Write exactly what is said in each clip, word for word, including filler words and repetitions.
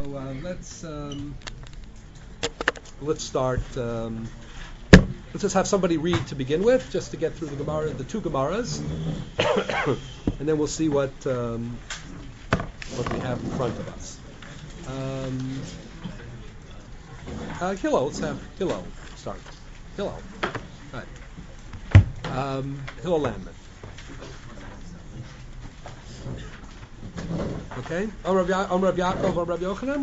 So uh, let's um, let's start. Um, let's just have somebody read to begin with, just to get through the Gemara, the two Gemaras, and then we'll see what um, what we have in front of us. Um, uh, Hillel, let's have Hillel start. Hillel, right? Um, Hillel Landman. Okay. Om Rav Ya- Om Rav Yaakov, Om Rav Yochanan.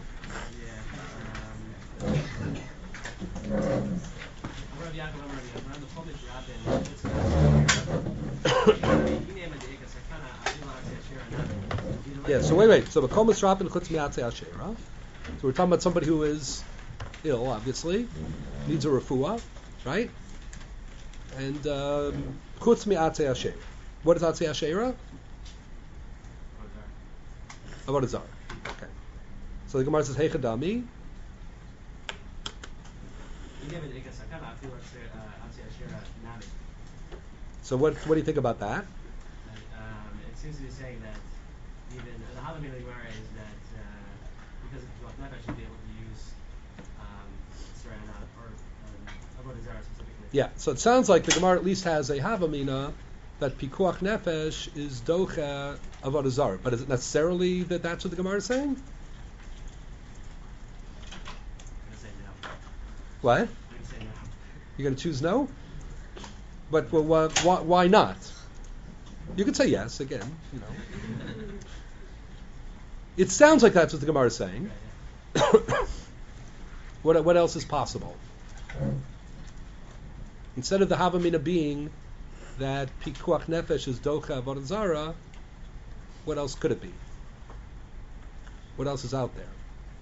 Yeah. So wait, wait. So the Makom Misrapin Chutz Mi'atzei Asherah. So we're talking about somebody who is ill, obviously, needs a refuah, right? And um, Chutz Mi'atzei Asherah. What is Atzei Asherah? Avodah Zarah. Okay. So the Gemara says, Hey Chadami. So what what do you think about that? Um, it seems to be saying that even the Halamim of the Gemara is that uh, because of Pikuach Nefesh, should be able to use um, Sarana or um, Avodah Zarah specifically. Yeah. So it sounds like the Gemara at least has a Havamina that Pikuach Nefesh is Docha Avodah Zarah. But is it necessarily that that's what the Gemara is saying? I'm going to say no. What? I'm going to say no. You're going to choose no? But well, why, why, why not? You could say yes again. You know, it sounds like that's what the Gemara is saying. what what else is possible? Instead of the Havamina being that Pikuach Nefesh is Docha Avodah Zarah, what else could it be? What else is out there?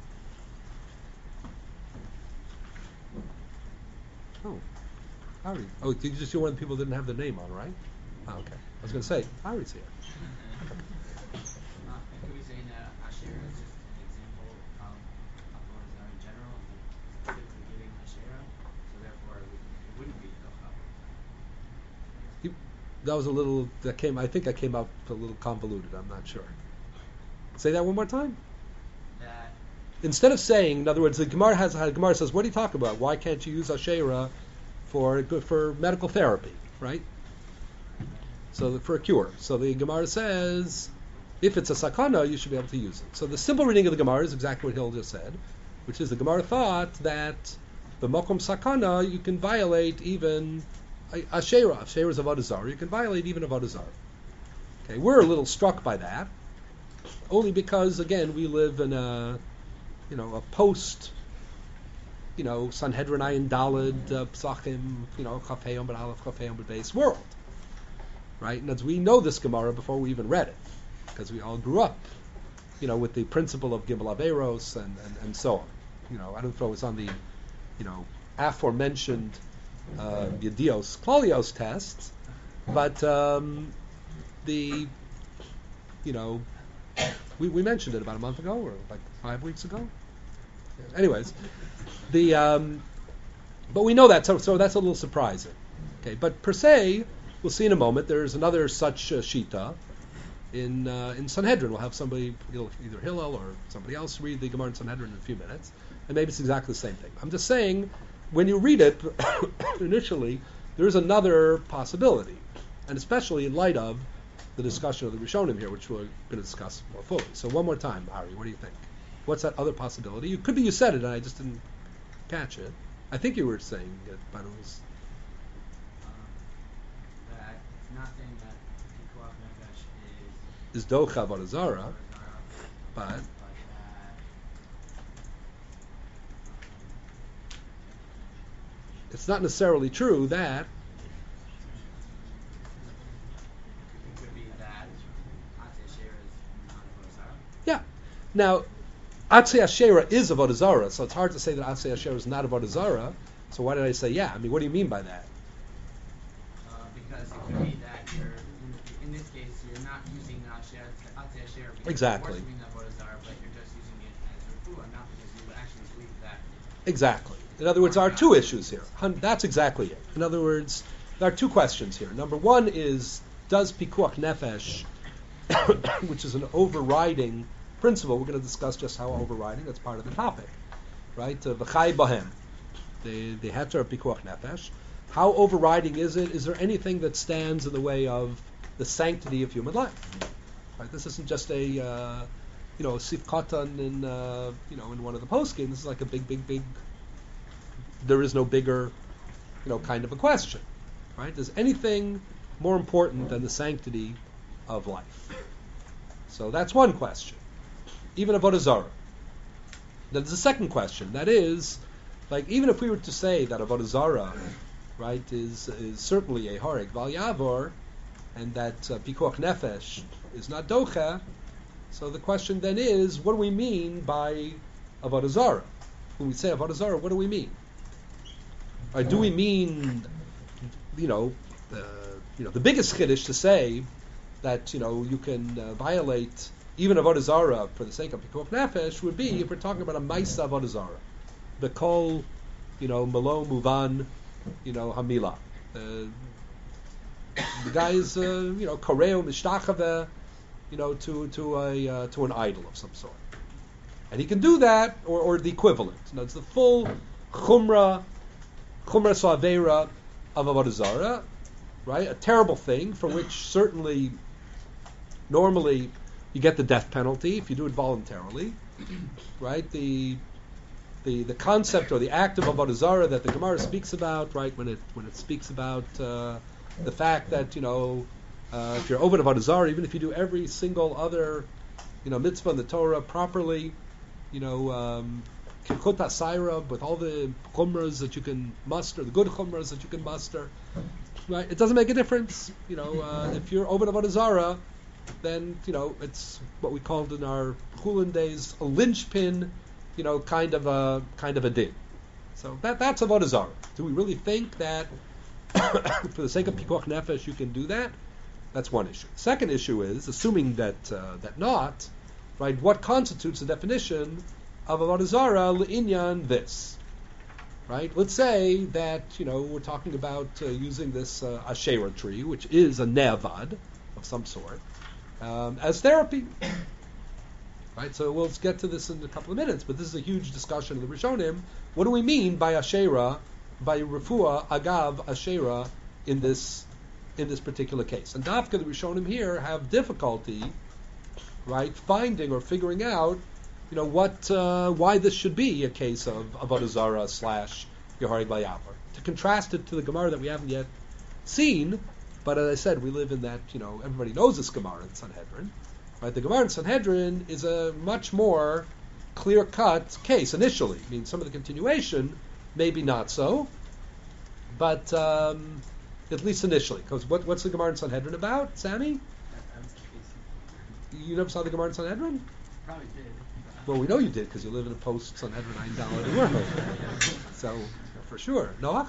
Oh. Ari. Oh, did you just see one of the people didn't have their name on, right? Oh, okay. I was going to say, Ari's here. Uh, could we say that Asherah is just an example of Avodah Zarah in general, and specifically giving Asherah, so therefore it, would, it wouldn't be Docha Avodah Zarah? That was a little, that came, I think I came out a little convoluted, I'm not sure. Say that one more time. That Instead of saying, in other words, the Gemara has, the Gemara says, what are you talking about? Why can't you use Asherah for for medical therapy, right? So for a cure. So the Gemara says, if it's a sakana, you should be able to use it. So the simple reading of the Gemara is exactly what Hill just said, which is the Gemara thought that the makom sakana you can violate even Asherah. Asherah is Avodah Zarah. You can violate even Avodah Zarah. Okay, we're a little struck by that, only because again we live in a you know a post. You know, Sanhedrin Ayin Daled, uh, Psachim, you know, Chafayim but Aleph, Chafayim but Beis world, right? And as we know this Gemara before we even read it, because we all grew up, you know, with the principle of Gimel Averos and, and, and so on. You know, I don't throw this on the, you know, aforementioned uh, Yedios Klalios tests, but um, the, you know, we, we mentioned it about a month ago or like five weeks ago. Anyways, the um, but we know that, so, so that's a little surprising. Okay, but per se, we'll see in a moment. There's another such uh, shita in uh, in Sanhedrin. We'll have somebody, either Hillel or somebody else, read the Gemara in Sanhedrin in a few minutes, and maybe it's exactly the same thing. I'm just saying, when you read it initially, there is another possibility, and especially in light of the discussion of the Rishonim here, which we're going to discuss more fully. So one more time, Ari, what do you think? What's that other possibility? You could be you said it and I just didn't catch it. I think you were saying it, but it was um, that it's not saying that Pikuach Nefesh is is Docha Avodah Zarah, Avodah Zarah, but but that it's not necessarily true that it could be that Atzei Asherah is not Avodah Zarah. yeah. Now Atzei Asherah is Avodah Zarah, so it's hard to say that Atzei Asherah is not Avodah Zarah. So why did I say yeah? I mean, what do you mean by that? Uh, because it could be that you're, in, in this case, you're not using Atzei Asherah because Exactly. you're worshiping Avodah Zarah, but you're just using it as refuah, not because you actually believe that. Exactly. In other words, there are two issues here. Hun- That's exactly it. In other words, there are two questions here. Number one is, does Pikuach Nefesh, which is an overriding principle. We're going to discuss just how overriding. That's part of the topic, right? V'chai bahem, the the heter of pikuach nefesh. How overriding is it? Is there anything that stands in the way of the sanctity of human life? Right? This isn't just a uh, you know sif katan in uh, you know in one of the poskim. This is like a big, big, big. There is no bigger, you know, kind of a question, right? Is anything more important than the sanctity of life? So that's one question. Even avodah zarah. There's a second question. That is, like, even if we were to say that avodah zarah, right, is is certainly a hareg val yavor, and that uh, pikuach nefesh is not docha, so the question then is, what do we mean by avodah zarah? When we say avodah zarah, what do we mean? Or do we mean, you know, uh, you know, the biggest chiddush to say that, you know, you can uh, violate even avodah zarah for the sake of pikuach nefesh would be if we're talking about a ma'isa avodah zarah, the kol, you know, malo muvan, you know, hamila. Uh, the guy is, uh, you know, koreo mishtachave, you know, to to a uh, to an idol of some sort, and he can do that, or, or the equivalent. Now it's the full chumrah. Chumra Savera of avodah zarah, right? A terrible thing for which certainly, normally, you get the death penalty if you do it voluntarily, right? The the the concept or the act of avodah zarah that the Gemara speaks about, right? When it when it speaks about uh, the fact that, you know, uh, if you're over avodah zarah, even if you do every single other, you know, mitzvah in the Torah properly, you know. Um, Kilkut Asayra, with all the chumras that you can muster, the good chumras that you can muster, right? It doesn't make a difference, you know. Uh, if you're over avodah zarah, then, you know, it's what we called in our chulin days a linchpin, you know, kind of a kind of a din. So that that's avodah zarah. Do we really think that for the sake of pikuach nefesh you can do that? That's one issue. Second issue is, assuming that uh, that not, right? What constitutes the definition of avodah zarah l'inyan this, right? Let's say that, you know, we're talking about uh, using this uh, Asherah tree, which is a ne'avad of some sort, um, as therapy, right? So we'll get to this in a couple of minutes, but this is a huge discussion of the Rishonim. What do we mean by Asherah, by refuah agav Asherah in this in this particular case? And Dafka, the Rishonim here have difficulty, right, finding or figuring out, you know, what, uh, why this should be a case of avodah zarah slash Yehareg Vayavor. To contrast it to the Gemara that we haven't yet seen, but as I said, we live in that, you know, everybody knows this Gemara in Sanhedrin, right? The Gemara in Sanhedrin is a much more clear-cut case initially. I mean, some of the continuation, maybe not so, but um, at least initially. Because what, what's the Gemara in Sanhedrin about, Sammy? You never saw the Gemara in Sanhedrin? Probably did. Well, we know you did because you live in a post-Sanhedrin nine dollar world. So, for sure. Noach?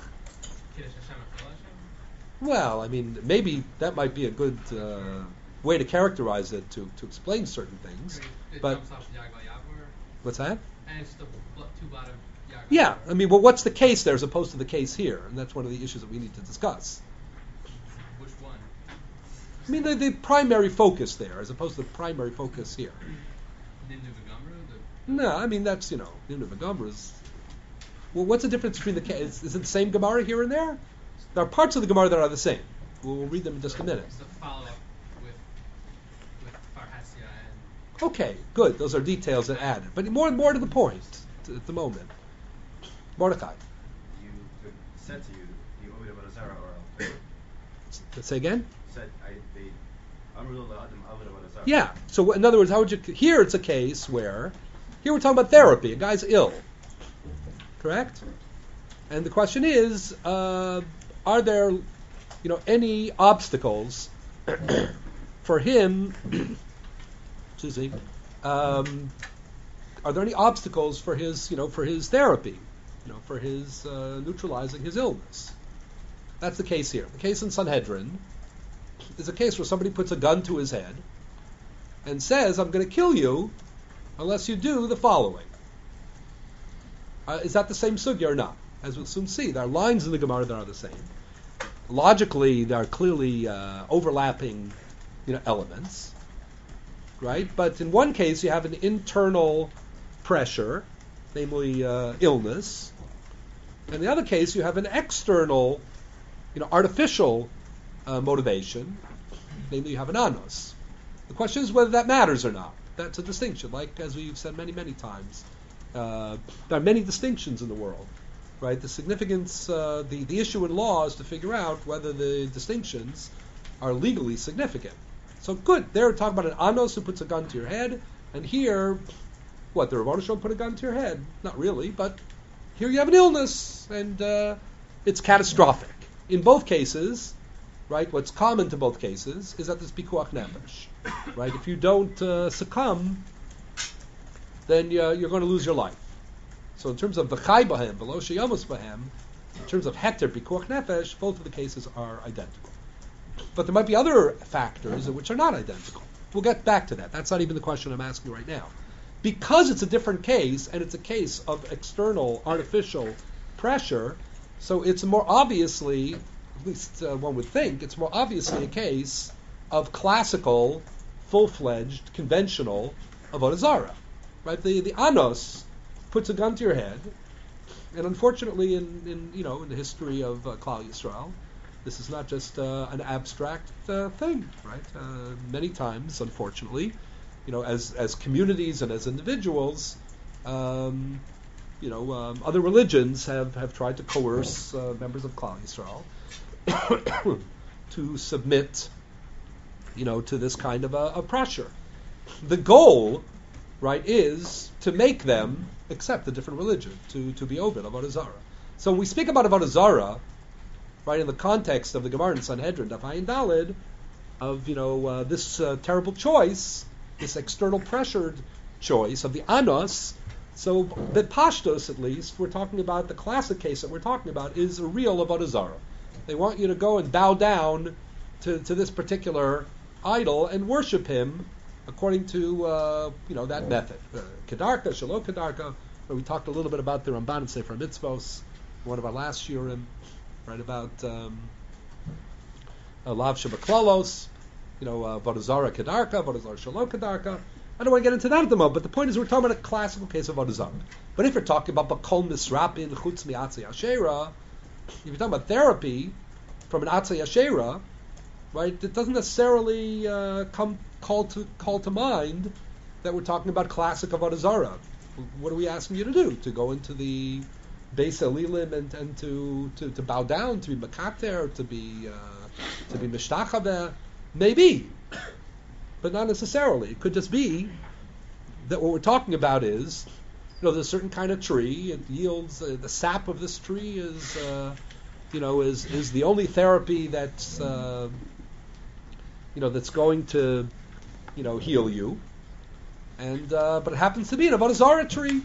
Well, I mean, maybe that might be a good uh, way to characterize it, to, to explain certain things. It But jumps off Yag Vayavor, what's that? and it's the bl- two blot of Yag Yeah, Vayavor. I mean, well, what's the case there as opposed to the case here? And that's one of the issues that we need to discuss. Which one? I mean, the, the primary focus there as opposed to the primary focus here. Nindu V'Gamru? The No, I mean, that's, you know, Nimna V'Gamra is... Well, what's the difference between the... ca- Is, is it the same Gemara here and there? There are parts of the Gemara that are the same. We'll, we'll read them in just a minute. It's the follow-up with with Farhasia and Okay, good. Those are details that add it. But more and more to the point t- at the moment. Mordechai. You it said to you, you owe me about a zara or else. S- Say again? Said I they Amrullah Adam Avodah about a zara. Yeah. So in other words, how would you... Here it's a case where... Here we're talking about therapy. A guy's ill. Correct? And the question is, uh, are there, you know, any obstacles for him... excuse me. Um, are there any obstacles for his, you know, for his therapy? You know, for his uh, neutralizing his illness? That's the case here. The case in Sanhedrin is a case where somebody puts a gun to his head and says, I'm going to kill you unless you do the following. Uh, is that the same sugya or not? As we'll soon see, there are lines in the Gemara that are the same. Logically, there are clearly uh, overlapping, you know, elements. right? But in one case, you have an internal pressure, namely uh, illness. In the other case, you have an external, you know, artificial uh, motivation, namely you have an anos. The question is whether that matters or not. That's a distinction, like as we've said many, many times. Uh, there are many distinctions in the world, right? The significance, uh, the, the issue in law is to figure out whether the distinctions are legally significant. So good, they're talking about an anos who puts a gun to your head, and here, what, the Rebbeinu Shalom put a gun to your head? Not really, but here you have an illness, and uh, it's catastrophic. In both cases, right, what's common to both cases is that there's pikuach nefesh, right? If you don't uh, succumb, then uh, you're going to lose your life. So in terms of v'chai bahem, v'lo sheyamus bahem, in terms of heter pikuach nefesh, both of the cases are identical. But there might be other factors which are not identical. We'll get back to that. That's not even the question I'm asking right now. Because it's a different case, and it's a case of external, artificial pressure, so it's more obviously, at least uh, one would think, it's more obviously a case of classical, full-fledged, conventional avodah zarah. Right? The the anos puts a gun to your head, and unfortunately, in, in you know in the history of uh, Klal Yisrael, this is not just uh, an abstract uh, thing, right? Uh, many times, unfortunately, you know, as as communities and as individuals, um, you know, um, other religions have, have tried to coerce uh, members of Klal Yisrael to submit, you know, to this kind of a, a pressure. The goal, right, is to make them accept a different religion, to to be open avodah zarah. So when we speak about avodah zarah, right, in the context of the Gemara in Sanhedrin, Daf Ayin Daled, of you know uh, this uh, terrible choice, this external pressured choice of the anos. So the pashtos, at least, we're talking about the classic case that we're talking about is a real avodah zarah. They want you to go and bow down to, to this particular idol and worship him according to uh, you know that method. Uh, Kedarka, Shalom Kedarka. Where we talked a little bit about the Ramban and Sefer Mitzvos, one of our last shiurim, right, about um, uh, Lav Shebaklalos, you know, uh, Avodah Zarah Kedarka, Avodah Zarah Shalom Kedarka. I don't want to get into that at the moment, but the point is we're talking about a classical case of Avodah Zarah. But if you're talking about Bakol Misrapin Chutz Mi'atzei Asherah, if you're talking about therapy from an Atzei Asherah, right, it doesn't necessarily uh, come call to call to mind that we're talking about classic Avodah Zarah. What are we asking you to do? To go into the Beis Elilim and, and to, to, to bow down, to be makater, to be uh, to be mishtachaveh? Maybe, but not necessarily. It could just be that what we're talking about is, you know, there's a certain kind of tree. It yields uh, the sap of this tree is, uh, you know, is is the only therapy that's, uh, you know, that's going to, you know, heal you. And uh, but it happens to be an avodah zarah tree.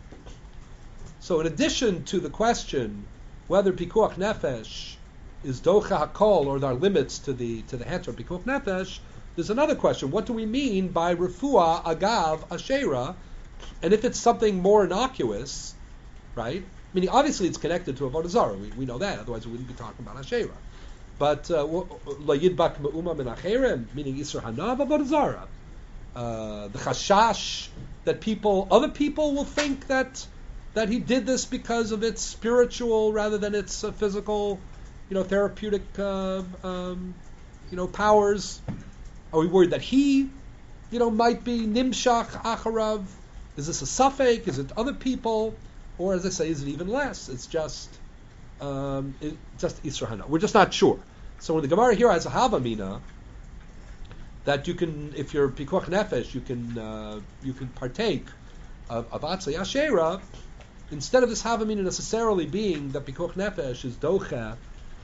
So in addition to the question whether pikuach nefesh is docha hakol or there are limits to the to the heter pikuach nefesh, there's another question: what do we mean by refuah agav asherah? And if it's something more innocuous, right? Meaning obviously it's connected to avodah zarah. We, we know that. Otherwise we wouldn't be talking about asherah. But la yidbak me'uma min acherem, meaning isur hanav avodah zarah. Uh, the chashash that people, other people will think that that he did this because of its spiritual rather than its uh, physical, you know, therapeutic, uh, um, you know, powers. Are we worried that he, you know, might be nimshach acharav? Is this a suffix? Is it other people? Or as I say, is it even less? It's just, um, it, just Isra Hana. We're just not sure. So when the Gemara here has a Havamina, that you can, if you're pikuach nefesh, you can uh, you can partake of, of Atzei Asherah, instead of this Havamina necessarily being that pikuach nefesh is docha,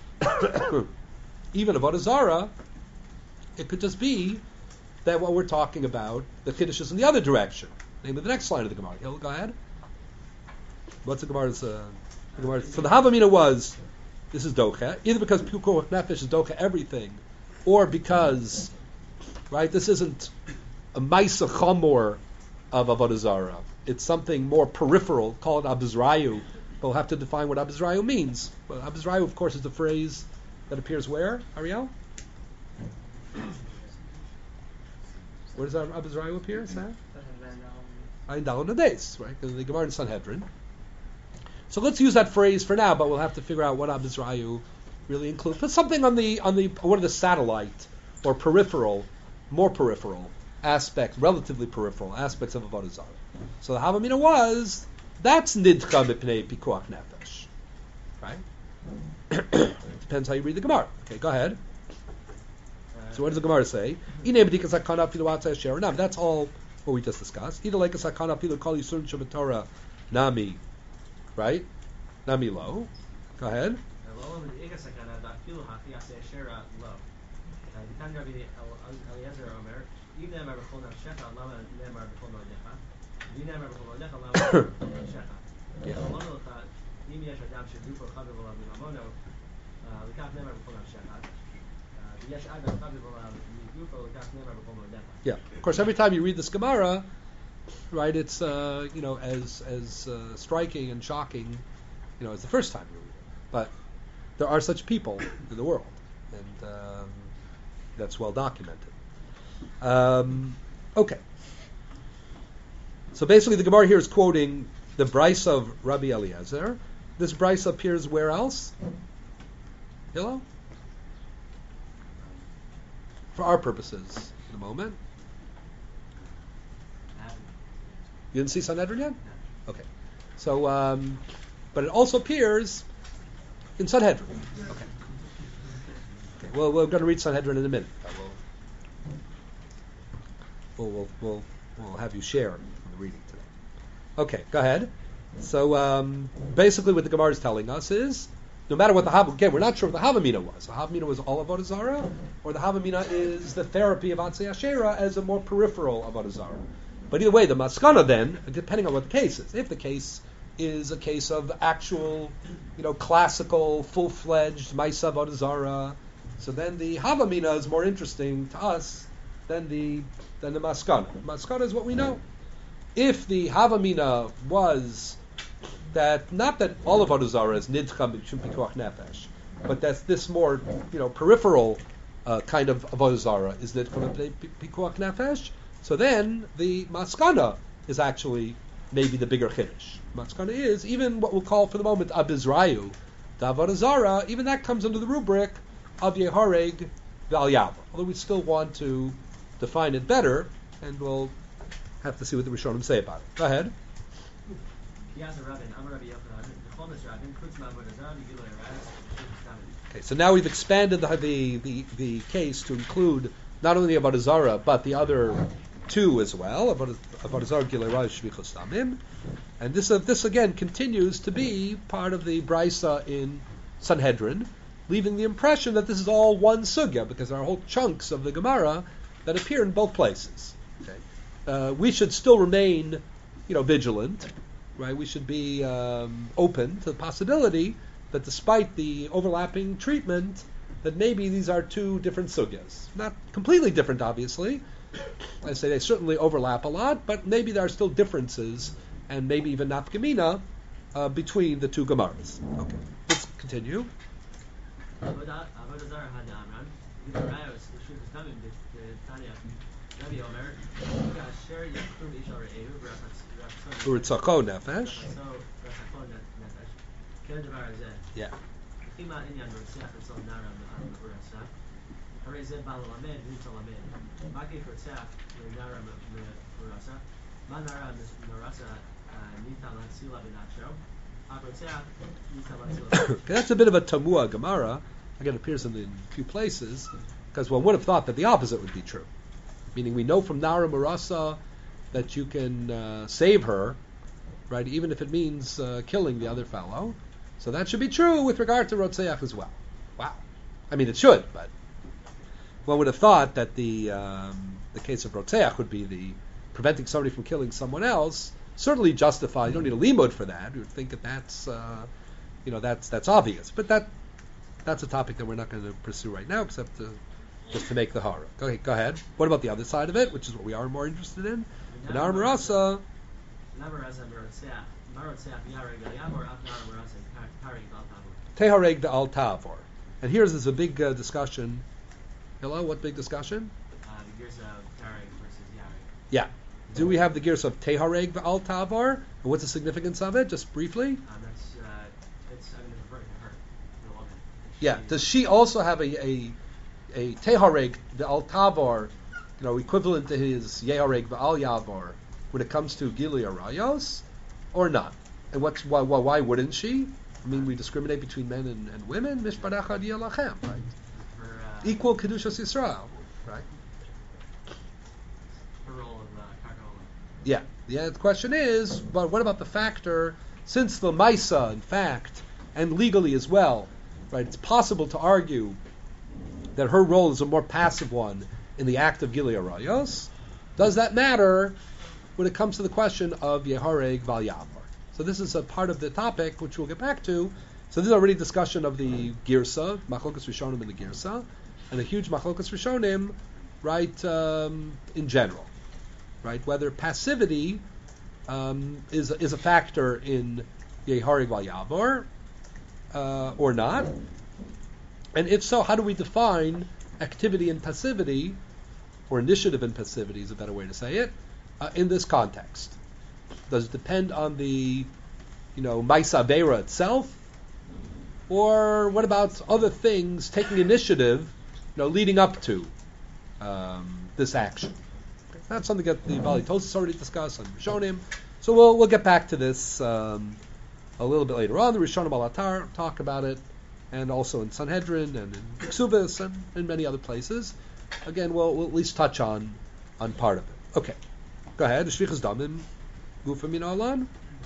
even avodah zarah, it could just be that what we're talking about, the Kiddush is in the other direction. Name of the next line of the Gemara. Go ahead. What's the Gemara's? Uh, the Gemara's so the Havamina was, this is docha, either because pikuach nefesh is docha everything, or because, right, this isn't a Maisa Chamor of Avodah Zarah. It's something more peripheral, call it Abizrayu. But we'll have to define what Abizrayu means. Well, Abizrayu, of course, is the phrase that appears where, Ariel? Where does Abizrayu appear, Sam? And then, um, Ayin Daled Nades, right? Because the Gemara in Sanhedrin. So let's use that phrase for now, but we'll have to figure out what Abizrayu really includes. Put something on the on the what are the satellite or peripheral, more peripheral aspect, relatively peripheral aspects of Avodah Zarah. So the Havamina was that's nidcha mipnei pikuach nefesh, right? Depends how you read the Gemara. Okay, go ahead. So what does the Gemara say? That's all what we just discussed. Either like a sakana pilu kol yisurim shematora nami, right? Nami lo. Go ahead. Yeah, of course. Every time you read this Gemara, right, it's uh, you know as as uh, striking and shocking, you know, as the first time you read it. But there are such people in the world, and um, that's well documented. Um, okay. So basically, the Gemara here is quoting the Bryce of Rabbi Eliezer. This Bryce appears where else? Hello? For our purposes, in a moment. You didn't see Sanhedrin yet? Okay. So, um, but it also appears in Sanhedrin. Okay. Okay. Well, we're going to read Sanhedrin in a minute. We'll, we'll, we'll, we'll have you share in the reading today. Okay, go ahead. So, um, basically what the Gemara is telling us is, no matter what the Havamina, again, we're not sure what the Havamina was. The Havamina was all Avodah Zarah, or the Havamina is the therapy of Atzei Asherah as a more peripheral Avodah Zarah. But either way, the Maskana then, depending on what the case is, if the case is a case of actual, you know, classical, full-fledged Maisa Avodah Zarah, so then the Havamina is more interesting to us than the than the Maskana. Maskana is what we know. If the Havamina was that not that all of Avodah Zarah is nidcha b'shum pikuach nefesh, but that's this more, you know, peripheral uh, kind of Avodah Zarah is nidcha pikuach nefesh. So then the Maskana is actually maybe the bigger chiddush. Maskana is even what we'll call for the moment Abizrayu, the Avodah Zarah. Even that comes under the rubric of Yehareg V'al Yava. Although we still want to define it better, and we'll have to see what the Rishonim say about it. Go ahead. Okay, so now we've expanded the the, the, the case to include not only Avodah Zarah, but the other two as well, Avodah Zarah, Gilei Arayos, Shvichos Damim. And this, uh, this again continues to be part of the Brisa in Sanhedrin, leaving the impression that this is all one sugya, because there are whole chunks of the Gemara that appear in both places. Okay. Uh, we should still remain, you know, vigilant, right? We should be um, open to the possibility that despite the overlapping treatment, that maybe these are two different sugyas. Not completely different, obviously. I say they certainly overlap a lot, but maybe there are still differences, and maybe even nafkamina uh, between the two Gemaras. Okay, let's continue. Uritzako nefesh. Yeah. Okay, that's a bit of a tamua Gemara. Again, it appears in a few places, because one would have thought that the opposite would be true. Meaning we know from Nara Marasa that you can uh, save her, right, even if it means uh, killing the other fellow. So that should be true with regard to Rotzeach as well. Wow. I mean, it should, but one would have thought that the um, the case of Rotzeach would be the preventing somebody from killing someone else, certainly justified. You don't need a limud for that. You would think that that's, uh, you know, that's that's obvious. But that that's a topic that we're not going to pursue right now, except to, just to make the horror. Okay, go ahead. What about the other side of it, which is what we are more interested in? The Nar Marasa. Tehareg the Al Tavor. And here's there's a big uh, discussion. Hello, what big discussion? Uh, here's a Tarek versus Yeah. Do we have the gears of Tehareg V'al Tavar? And what's the significance of it? Just briefly. Um, that's uh, it's I mean it's referring to her, the woman. If Yeah. she- Does she also have a a, a Tehareg V'al Tavar, you know, equivalent to his Yehareg V'al Yavar when it comes to Gilia Rayos, or not? And what's why, why why wouldn't she? I mean, we discriminate between men and, and women. Mishparach Adiyah Lachem, right? For, uh, Equal Kedushas Yisrael, right? her role of uh, Karkola. Yeah. The question is, but what about the factor, since the Maisa, in fact, and legally as well, right, it's possible to argue that her role is a more passive one in the act of Gilia Rayos, does that matter when it comes to the question of Yehareg Val Yavar? So this is a part of the topic, which we'll get back to. So this is already discussion of the Girsa, Machlokas Rishonim in the Girsa, and a huge Machlokas Rishonim, right, um, in general. Right, whether passivity um, is is a factor in Yehareg Val Yavar uh, or not, and if so, how do we define activity and passivity, or initiative and passivity is a better way to say it, uh, in this context? Does it depend on the, you know, Maisa Aveira itself, or what about other things taking initiative, you know, leading up to um, this action? That's something that the Bali Tosis already discussed on Rishonim. So we'll we'll get back to this um, a little bit later on. The Rishonim al Atar talk about it, and also in Sanhedrin and in Ksubis and in many other places. Again, we'll, we'll at least touch on on part of it. Okay, go ahead. Shvichas damim gufim min ha'olam.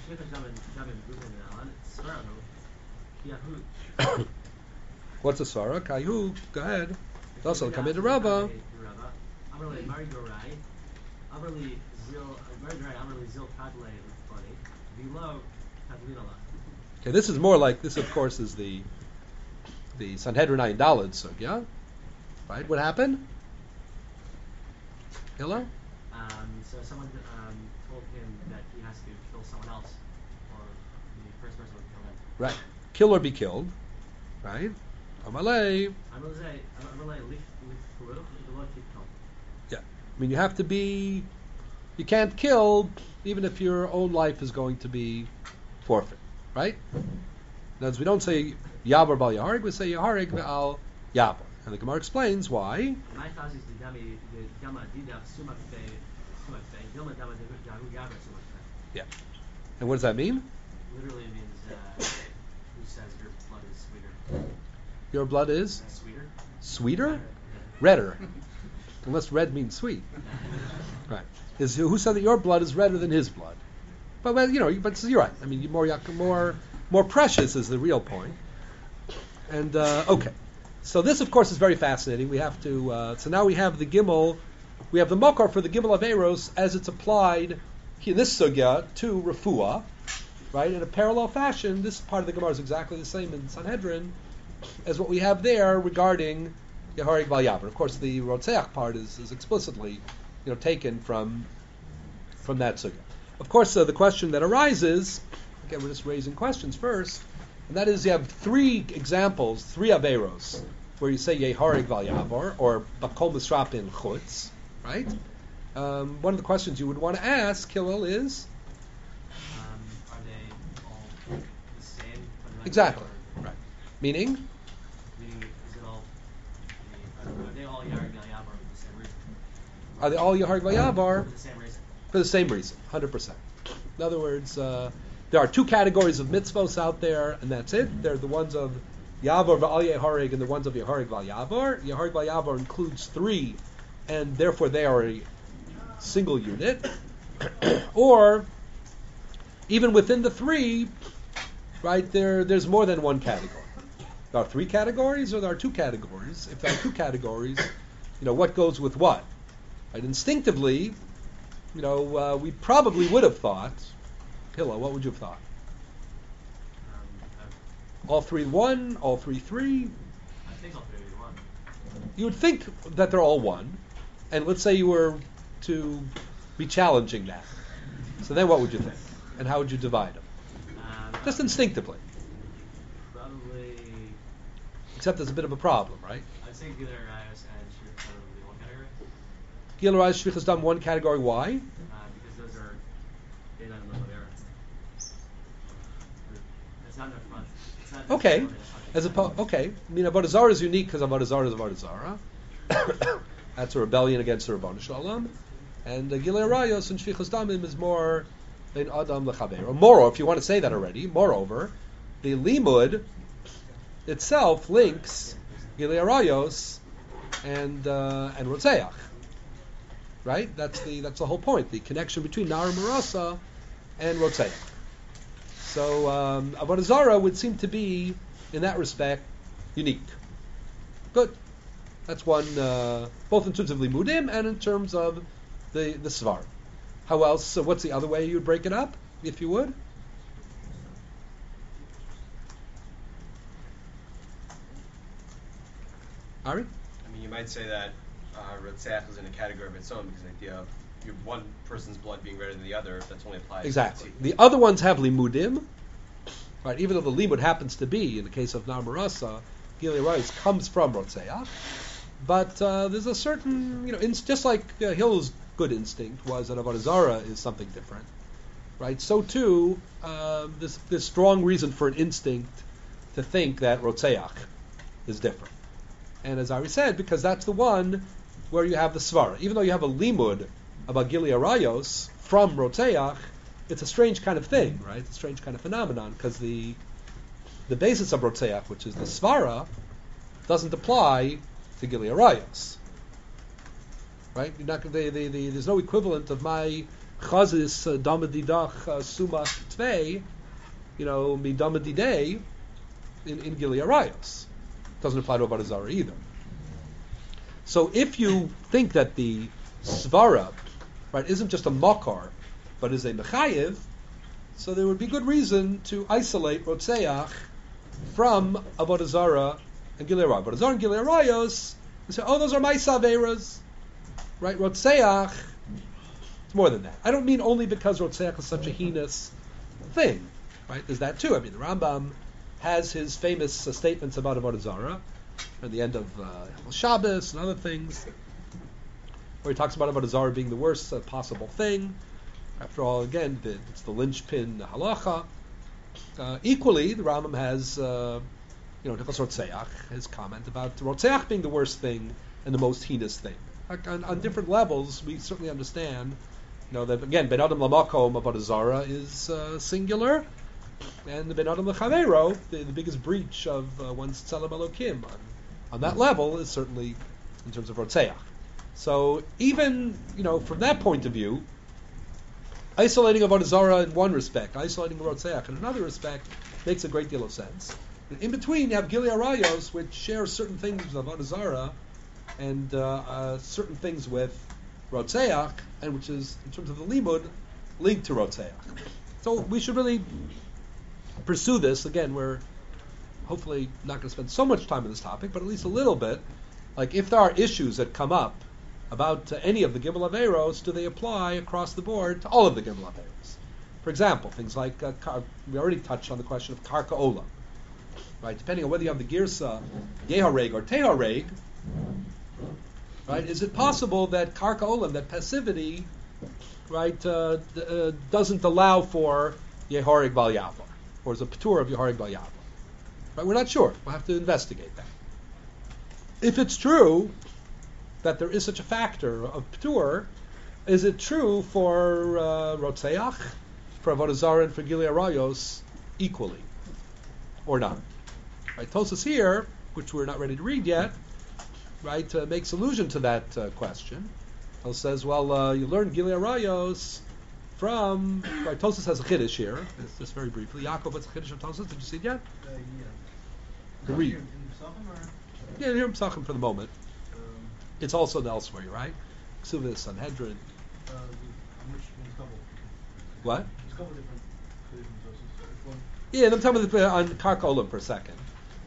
What's a Sarah? Kayu. Go ahead. Also come into Rava. Amarli Marigorai, Amarli Zil, Marigorai, Amarli Zil Kadle funny. Below Kadlinala. Okay, this is more like this. Of course, is the the Sanhedrin Ayin Daled sugya, right? What happened? Hello. Um, so someone um, told him that he has to kill someone else, or the first person would kill him. Right. Kill or be killed. Right. Amalei. Amarli, Amarli Lif Lif Below Kikkom. Yeah. I mean, you have to be. You can't kill even if your own life is going to be forfeit. Right. As we don't say Yavar Bal Yaharig, we say Yaharig Bal Yavar. And the Gemara explains why. My thought is the Dami, the Dama Dida Sumak Bay, Sumak Bay, Dilma Dama Yahu Yavar Sumak Bay. Yeah. And what does that mean? Literally means uh, who says your blood is sweeter. Your blood is Is that sweeter? sweeter, redder. Unless red means sweet. Right. Is who said that your blood is redder than his blood? But well, you know, but you're right. I mean, you're more more more precious is the real point. And uh, okay, so this of course is very fascinating. We have to. Uh, so now we have the gimel. We have the mokar for the gimel averos as it's applied in this sugya to refuah, right? In a parallel fashion, this part of the Gemara is exactly the same in Sanhedrin as what we have there regarding Yeharig Val Yavar. Of course, the Rotzeach part is, is explicitly, you know, taken from from that sugya. Of course, uh, the question that arises, again, we're just raising questions first, and that is you have three examples, three averos, where you say Yeharig Val Yavar or Bakol Misrapin Chutz, right? Um, one of the questions you would want to ask, Hillel, is Um, are they all the same? fundamentally, exactly or- right. Meaning, Meaning, is it all? Are are they all Yarg Yavar for the same reason? are they all Yeharig Val Yavar? For the same reason. For the same reason, one hundred percent. In other words, uh, there are two categories of mitzvos out there, and that's it. They're the ones of Yavar V'al Yeharig and the ones of Yeharig Val Yavar. Yeharig Val Yavar includes three, and therefore they are a single unit. Or, even within the three, right, there there's more than one category. There are three categories, or there are two categories. If there are two categories, you know, what goes with what? Right? Instinctively, you know, uh, we probably would have thought, Hillel, what would you have thought? Um, I, All three one, all three three? I think all three would be one. You would think that they're all one, and let's say you were to be challenging that. So then what would you think? And how would you divide them? Um, Just instinctively. Probably, Except there's a bit of a problem, right? I'd say Gilead Rayos and Shir probably one category. Gilui Arayos, Shvichas Dam, one category. Why? Uh, because those are they're not in the Lavera. It's not in the front. It's not Okay. necessarily in the front. As opposed, okay. I mean, Avodah Zarah is unique because Avodah Zarah is Avodah Zarah. That's a rebellion against the Rabbanu Shalom. And uh, Gilui Arayos and Shvichas Damim is more than Adam Lechaver. Moreover, if you want to say that already, moreover, the Limud itself links Gilui Arayos and uh, and Rotzeach. Right? That's the that's the whole point. The connection between Nar Marasa and Rotzeach. So um, Avodah Zarah would seem to be, in that respect, unique. Good. That's one, uh, both in terms of limudim and in terms of the the svar. How else? So what's the other way you would break it up, if you would? Ari? I mean, you might say that uh, Rotzeach is in a category of its own because the idea of your one person's blood being greater than the other, that's only applies Exactly. to The other ones have limudim, right? Even though the limud happens to be, in the case of Nar Marasa, Gilui Arayos comes from Rotzeach, but uh, there's a certain, you know, inst- just like uh, Hill's good instinct was that Avodah Zarah is something different, right? So too, uh, this this strong reason for an instinct to think that Rotzeach is different. And as Ari said, because that's the one where you have the svara. Even though you have a limud about Gilui Arayos from Rotzeach, it's a strange kind of thing, right? It's a strange kind of phenomenon, because the the basis of Rotzeach, which is the svara, doesn't apply to Gilui Arayos. Right? You're not, the, the, the, there's no equivalent of my chazis uh, damadidach uh, suma tvei, you know, mi damadidei in, in Gilui Arayos. Doesn't apply to Avodah Zarah either. So if you think that the svara, right, isn't just a makar, but is a mechayiv, so there would be good reason to isolate Rotzeach from Avodah Zarah and Gilui Arayos. Avodah Zarah and Gilui Arayos, you say, oh, those are my saveras, right? Rotzeach, it's more than that. I don't mean only because Rotzeach is such a heinous thing, right? There's that too. I mean, the Rambam has his famous uh, statements about Avodah Zarah at the end of uh, Shabbos and other things, where he talks about Avodah Zarah being the worst uh, possible thing. After all, again, the, it's the linchpin halacha. Uh, equally, the Rambam has, uh, you know, Hilchos Rotzeach, his comment about Rotzeach being the worst thing and the most heinous thing. Like on, on different levels, we certainly understand, you know, that again, Ben Adam Lamakom Avodah Zarah is uh, singular, and the Ben Adam Lechavero, the, the biggest breach of uh, one's Tzelem Elokim, on, on that level is certainly in terms of Rotzeach. So even, you know, from that point of view, isolating Avodah Zarah in one respect, isolating Rotzeach in another respect, makes a great deal of sense. And in between, you have Gilui Arayos, which share certain things with Avodah Zarah, and uh, uh, certain things with Rotzeach, and which is, in terms of the limud, linked to Rotzeach. So we should really pursue this. Again, we're hopefully not going to spend so much time on this topic, but at least a little bit. Like, if there are issues that come up about uh, any of the Gimel Averos, do they apply across the board to all of the Gimel Averos? For example, things like, uh, car- we already touched on the question of Karka Olam. Right? Depending on whether you have the Girsa Yehareg or Tehareg, right? Is it possible that Karka Olam, that passivity, right, uh, d- uh, doesn't allow for Yehareg Bal Yavar, or is a Patur of Yehareg Bal Yavar? Right? We're not sure. We'll have to investigate that. If it's true that there is such a factor of Patur, is it true for uh, Rotzeach, for Avodah Zarah, and for Gilui Arayos equally, or not? Right? Tosas here, which we're not ready to read yet, right, uh, makes allusion to that uh, question. Tosas says, well, uh, you learn Gilui Arayos from, right, Tosas has a chiddush here, just, just very briefly. Yaakov, what's the chiddush of Tosas? Did you see it yet? Uh, yeah. To read. In Psachim or? Yeah, here in Psachim for the moment. Um, It's also elsewhere, right? Ksuvah, Sanhedrin. uh, the- I'm which one's couple? What? There's a couple different traditions. Which one? Yeah, I'm talking about the, on Karka Olam for a second.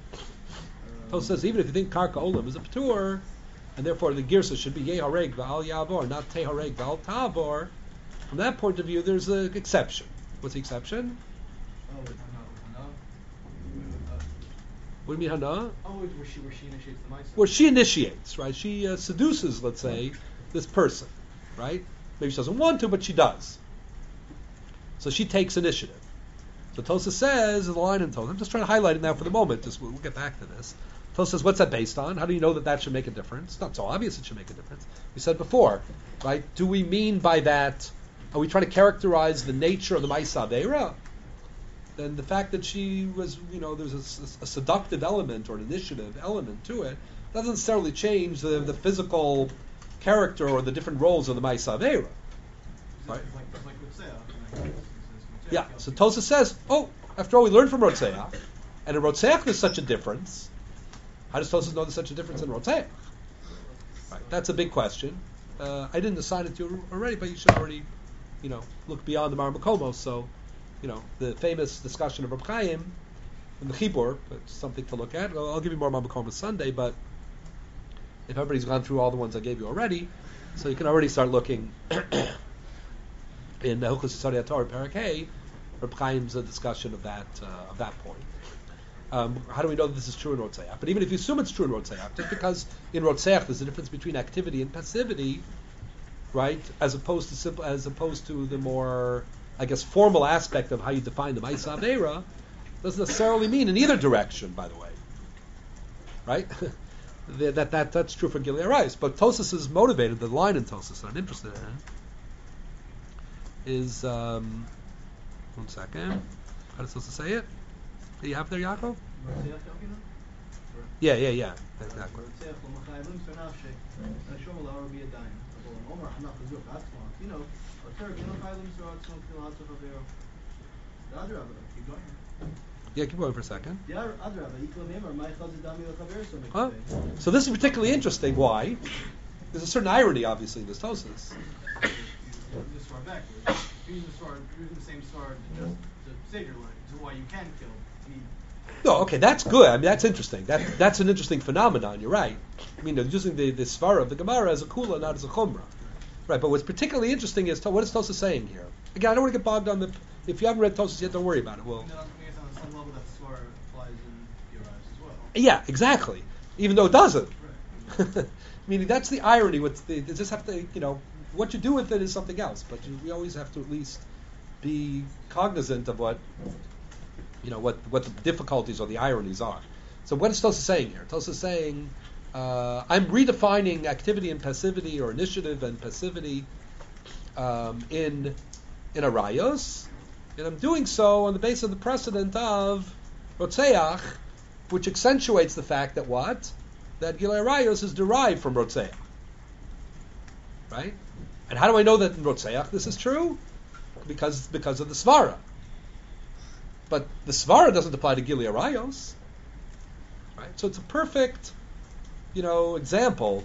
Um, Tosas says, even if you think Karka Olam is a Patur, and therefore the Girsa should be Yehareg V'al Yavor, not Tehareg V'al Tavor, from that point of view, there's an exception. What's the exception? Oh, wait, Hana, Hana. Uh, What do you mean, Hana? oh, wait, where she, where she initiates the Maisa. Where she initiates, right? She uh, seduces, let's say, the this person, right? Maybe she doesn't want to, but she does. So she takes initiative. So Tosa says, the line in Tosa, I'm just trying to highlight it now for the moment, just we'll, we'll get back to this. Tosa says, what's that based on? How do you know that that should make a difference? It's not so obvious it should make a difference. We said before, right? Do we mean by that, are we trying to characterize the nature of the Ma'isa Aveira? Then the fact that she was, you know, there's a, a seductive element or an initiative element to it, doesn't necessarily change the, the physical character or the different roles of the Ma'isa Aveira. Right? It's like, it's like with Seah, like, it says, Rotzeach Yeah, kills so people. Tosa says, oh, after all, we learned from Rotzeach, and in Rotzeach there's such a difference. How does Tosa know there's such a difference in Rotzeach? Right, that's a big question. Uh, I didn't assign it to you already, but you should already, you know, look beyond the Mar Makomos. So, you know, the famous discussion of Reb Chaim in the Chibur, it's something to look at. I'll, I'll give you more Mar Makomos Sunday, but if everybody's gone through all the ones I gave you already, so you can already start looking in Hilchos Yisodei HaTorah Perek Hey, Reb Chaim's a discussion of that uh, of that point. Um, how do we know that this is true in Rotzeach? But even if you assume it's true in Rotzeach, just because in Rotzeach there's a difference between activity and passivity, right? As opposed to simple, as opposed to the more, I guess, formal aspect of how you define the Ma'isa Aveira, doesn't necessarily mean in either direction. By the way, right? that, that that that's true for Gilead Rice. But Tosas is motivated. The line in Tosas that I'm interested in is um, one second. How does Tosas say it? Do you have there, Yaakov? Rotzeach Yokina? Yeah, yeah, yeah. Exactly. Rotzeach ומחייבים שונאיו שהשום על ההר בידיים. אבל אומר חנך לזוק עצמו, you know, יותר גינו חיילים שונאיו עצמו כאילו עצמו חברו. The other Rabbi, keep going. Yeah, keep going for a second. The other Rabbi, Yikla Neymar, my chazid dami l'chaver so Huh? mikveh. So this is particularly interesting. Why? There's a certain irony, obviously, in this Tosas. You use the sword backwards. You use the sword, using the same sword to just to save your life. So why you can kill. He, No, okay, that's good. I mean, that's interesting. That that's an interesting phenomenon. You're right. I mean, they're using the the svara of the Gemara as a kula, not as a chumrah. Right. But what's particularly interesting is to, what is Tosas saying here? Again, I don't want to get bogged on the. If you haven't read Tosas yet, don't worry about it. Well, and then I guess on some level that the sword applies in your eyes as well. yeah, exactly. Even though it doesn't. Right. Meaning that's the irony. With the, they just have to, you know, what you do with it is something else. But you, we always have to at least be cognizant of what, you know, what, what the difficulties or the ironies are. So what is Tosa saying here? Tosa is saying, uh, I'm redefining activity and passivity, or initiative and passivity, um, in in a rayos, and I'm doing so on the basis of the precedent of Rotzeach, which accentuates the fact that what? That Gilei Rayos is derived from Rotzeach. Right? And how do I know that in Rotzeach this is true? Because because of the Svara. But the Svara doesn't apply to Gilei Rayos. Right? So it's a perfect, you know, example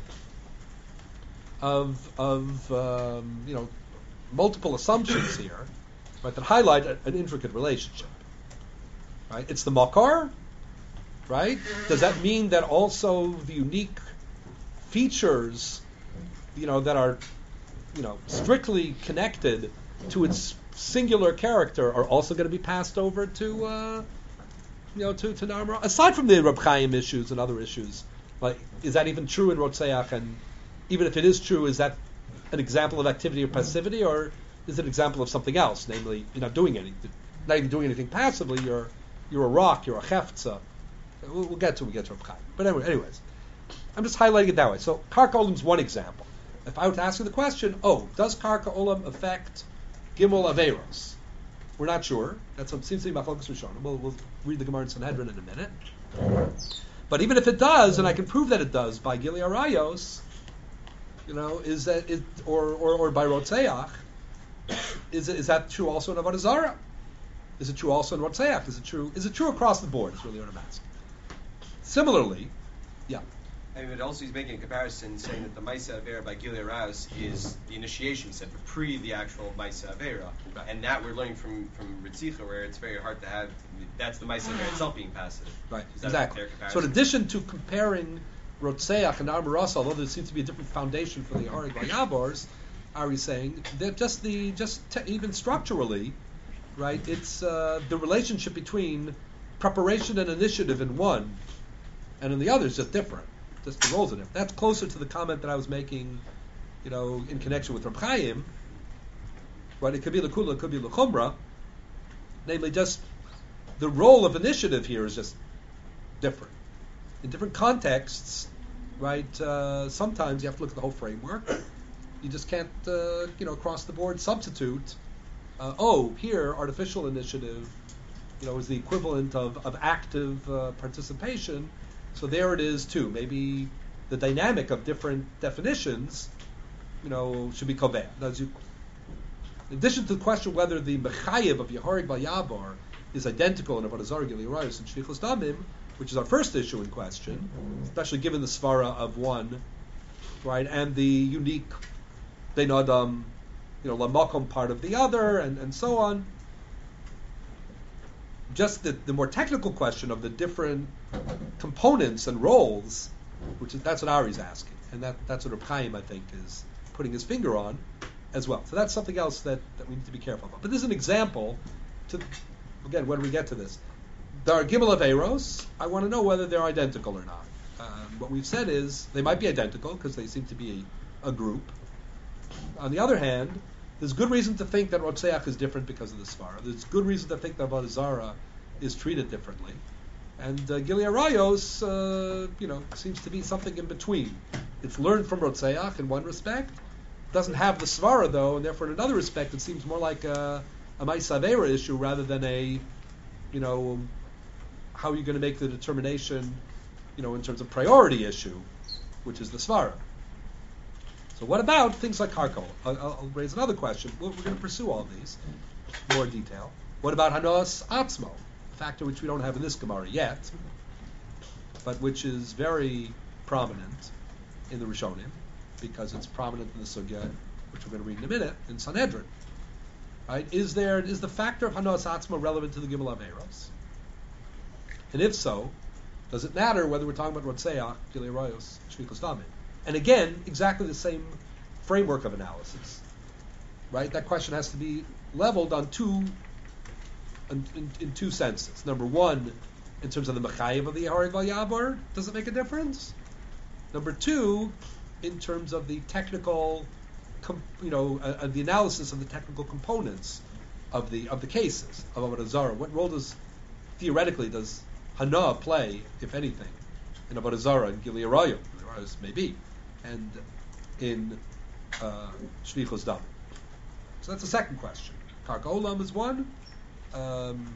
of of um, you know, multiple assumptions here, right, that highlight a, an intricate relationship. Right? It's the makar, right? Does that mean that also the unique features, you know, that are, you know, strictly connected to its singular character are also going to be passed over to, uh, you know, to to Narmar? Aside from the Reb Chaim issues and other issues, like, is that even true in Rotzeach? And even if it is true, is that an example of activity or passivity, or is it an example of something else? Namely, you're not doing anything, not even doing anything passively. You're you're a rock. You're a hefza. We'll, we'll get to we get to Reb Chaim. But anyway, anyways, I'm just highlighting it that way. So Karka Olam is one example. If I were to ask you the question, oh, does Karka Olam affect Gimel Averos? We're not sure. That's what seems to be Machlokes Rishonim. We'll, we'll read the Gemara in Sanhedrin in a minute. But even if it does, and I can prove that it does by Gilei Arayos, you know, is that it, or, or or by Rotzeach, is is that true also in Avodah Zarah? Is it true also in Rotzeach? Is it true? Is it true across the board? Is really what I'm asking. Similarly, yeah. I mean, also he's making a comparison, saying that the Maisa Avera by Gilei Raus is the initiation, he said, but pre the actual Maisa Avera. Right. And that we're learning from from Ritzicha, where it's very hard to have, that's the Maisa Avera itself being passive. Right, Is that exactly. a fair So comparison? in addition to comparing Rotzeach and Armaras, although there seems to be a different foundation for the Arig Vayabars, Ari's saying that just the just te- even structurally, right? It's uh, the relationship between preparation and initiative in one, and in the other is just different. Just the roles in it. That's closer to the comment that I was making you know, in connection with Reb Chaim, right? It could be L'Kula, it could be L'Chumra. Namely, just the role of initiative here is just different. In different contexts, right, uh, sometimes you have to look at the whole framework. You just can't, uh, you know, across the board substitute, uh, oh, here, artificial initiative, you know, is the equivalent of, of active uh, participation. So there it is, too. Maybe the dynamic of different definitions, you know, should be koveh. In addition to the question whether the mechayev of Yehorig Vayabar is identical in Avodah Zarah, Gilui Arayos, and Shvichus Damim, which is our first issue in question, especially given the svara of one, right, and the unique Ben Adam, you know, Lamakom part of the other, and, and so on. Just the, the more technical question of the different components and roles, which is that's what Ari's asking, and that, that's what Reb Chaim, I think, is putting his finger on as well. So that's something else that, that we need to be careful about. But this is an example to, again, when we get to this. There are Gimel Averos. I want to know whether they're identical or not. Um, what we've said is they might be identical because they seem to be a, a group. On the other hand, there's good reason to think that Rotzeach is different because of the Svara. There's good reason to think that Avodah Zarah is treated differently. And uh, Gilui Arayos, uh, you know, seems to be something in between. It's learned from Rotzeach in one respect, doesn't have the Svara though, and therefore in another respect it seems more like a, a Ma'aseh Avera issue rather than a, you know, how are you going to make the determination, you know, in terms of priority issue, which is the Svara. So what about things like Karkol? I'll, I'll raise another question. We're, we're going to pursue all these in more detail. What about Hanos Atzmo? A factor which we don't have in this Gemara yet, but which is very prominent in the Rishonim, because it's prominent in the Sugya, which we're going to read in a minute, in Sanhedrin. Right? Is there is the factor of Hanos Atzmo relevant to the Gimel Averos? And if so, does it matter whether we're talking about Rotzeach, Gilui Arayos, Shvichus Damim? And again, exactly the same framework of analysis. Right? That question has to be leveled on two, in, in, in two senses. Number one, in terms of the Mechayev of the Yehorig Vayabar, does it make a difference? Number two, in terms of the technical, com, you know, uh, uh, the analysis of the technical components of the of the cases of Avodah Zarah. What role does, theoretically, does Hana play, if anything, in Avodah Zarah and Gilui Arayos? Gilui Arayos maybe, and in uh, Shvichus Damim. So that's the second question. Karka Olam is one. Um,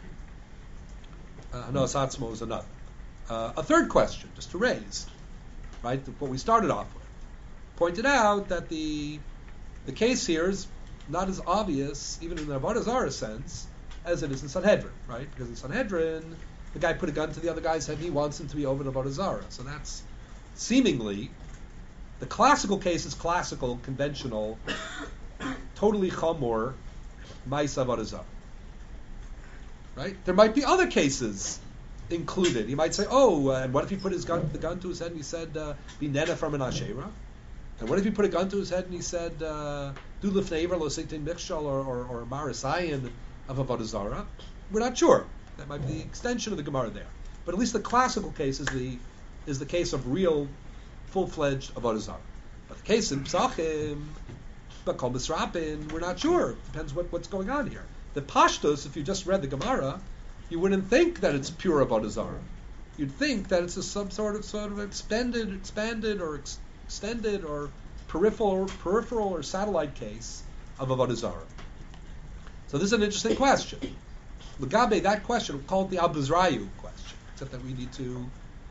uh, Hanos Atzmo is another. Uh, a third question, just to raise, right? What we started off with, pointed out that the the case here is not as obvious, even in the Avodah Zarah sense, as it is in Sanhedrin, right? Because in Sanhedrin, the guy put a gun to the other guy's head and he wants him to be over to Avodah Zarah. So that's seemingly, the classical case is classical, conventional, totally chamor, ma'aseh Avodah Zarah. Right? There might be other cases included. He might say, oh, uh, and what if he put his gun, the gun to his head and he said, uh, be nena from an Asherah? And what if he put a gun to his head and he said, uh, do lifneiver lo seitin michshal or or, or marasayin of Avodah Zarah? We're not sure. That might be the extension of the Gemara there. But at least the classical case is the is the case of real, full-fledged Avodah Zarah. But the case in Psachim, Bakom Misrapin, we're not sure. Depends what, what's going on here. The Pashtos, if you just read the Gemara, you wouldn't think that it's pure Avodah Zarah. You'd think that it's a some sort of sort of expanded, expanded or ex- extended or peripheral, peripheral or satellite case of Avodah Zarah. So this is an interesting question. Lagabe, that question, we'll call it the Abuzrayu question, except that we need to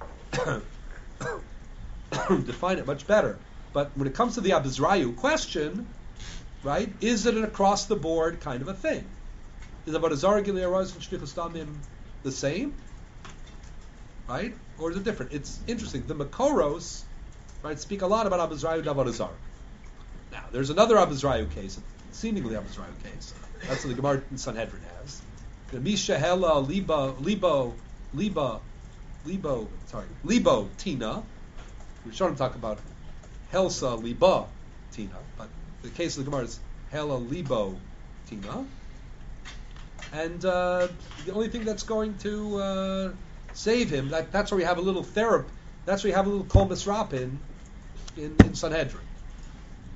define it much better. But when it comes to the Abuzrayu question, right, is it an across-the-board kind of a thing? Is Avodah Zarah, Gilui Arayos, and Shvichus Damim the same? Right? Or is it different? It's interesting. The Makoros, right, speak a lot about Abuzrayu and Avodah Zarah. Now, there's another Abuzrayu case, a seemingly Abuzrayu case. That's what the Gemara in Sanhedrin has. Misha Hela Libo Libo Libo Libo sorry Libo Tina. We shouldn't talk about Helsa Liba Tina, but the case of the Gemara is Hela Libo Tina. And uh, the only thing that's going to uh, save him, that, that's where we have a little therapy, that's where we have a little Kol Misrapin in, in Sanhedrin.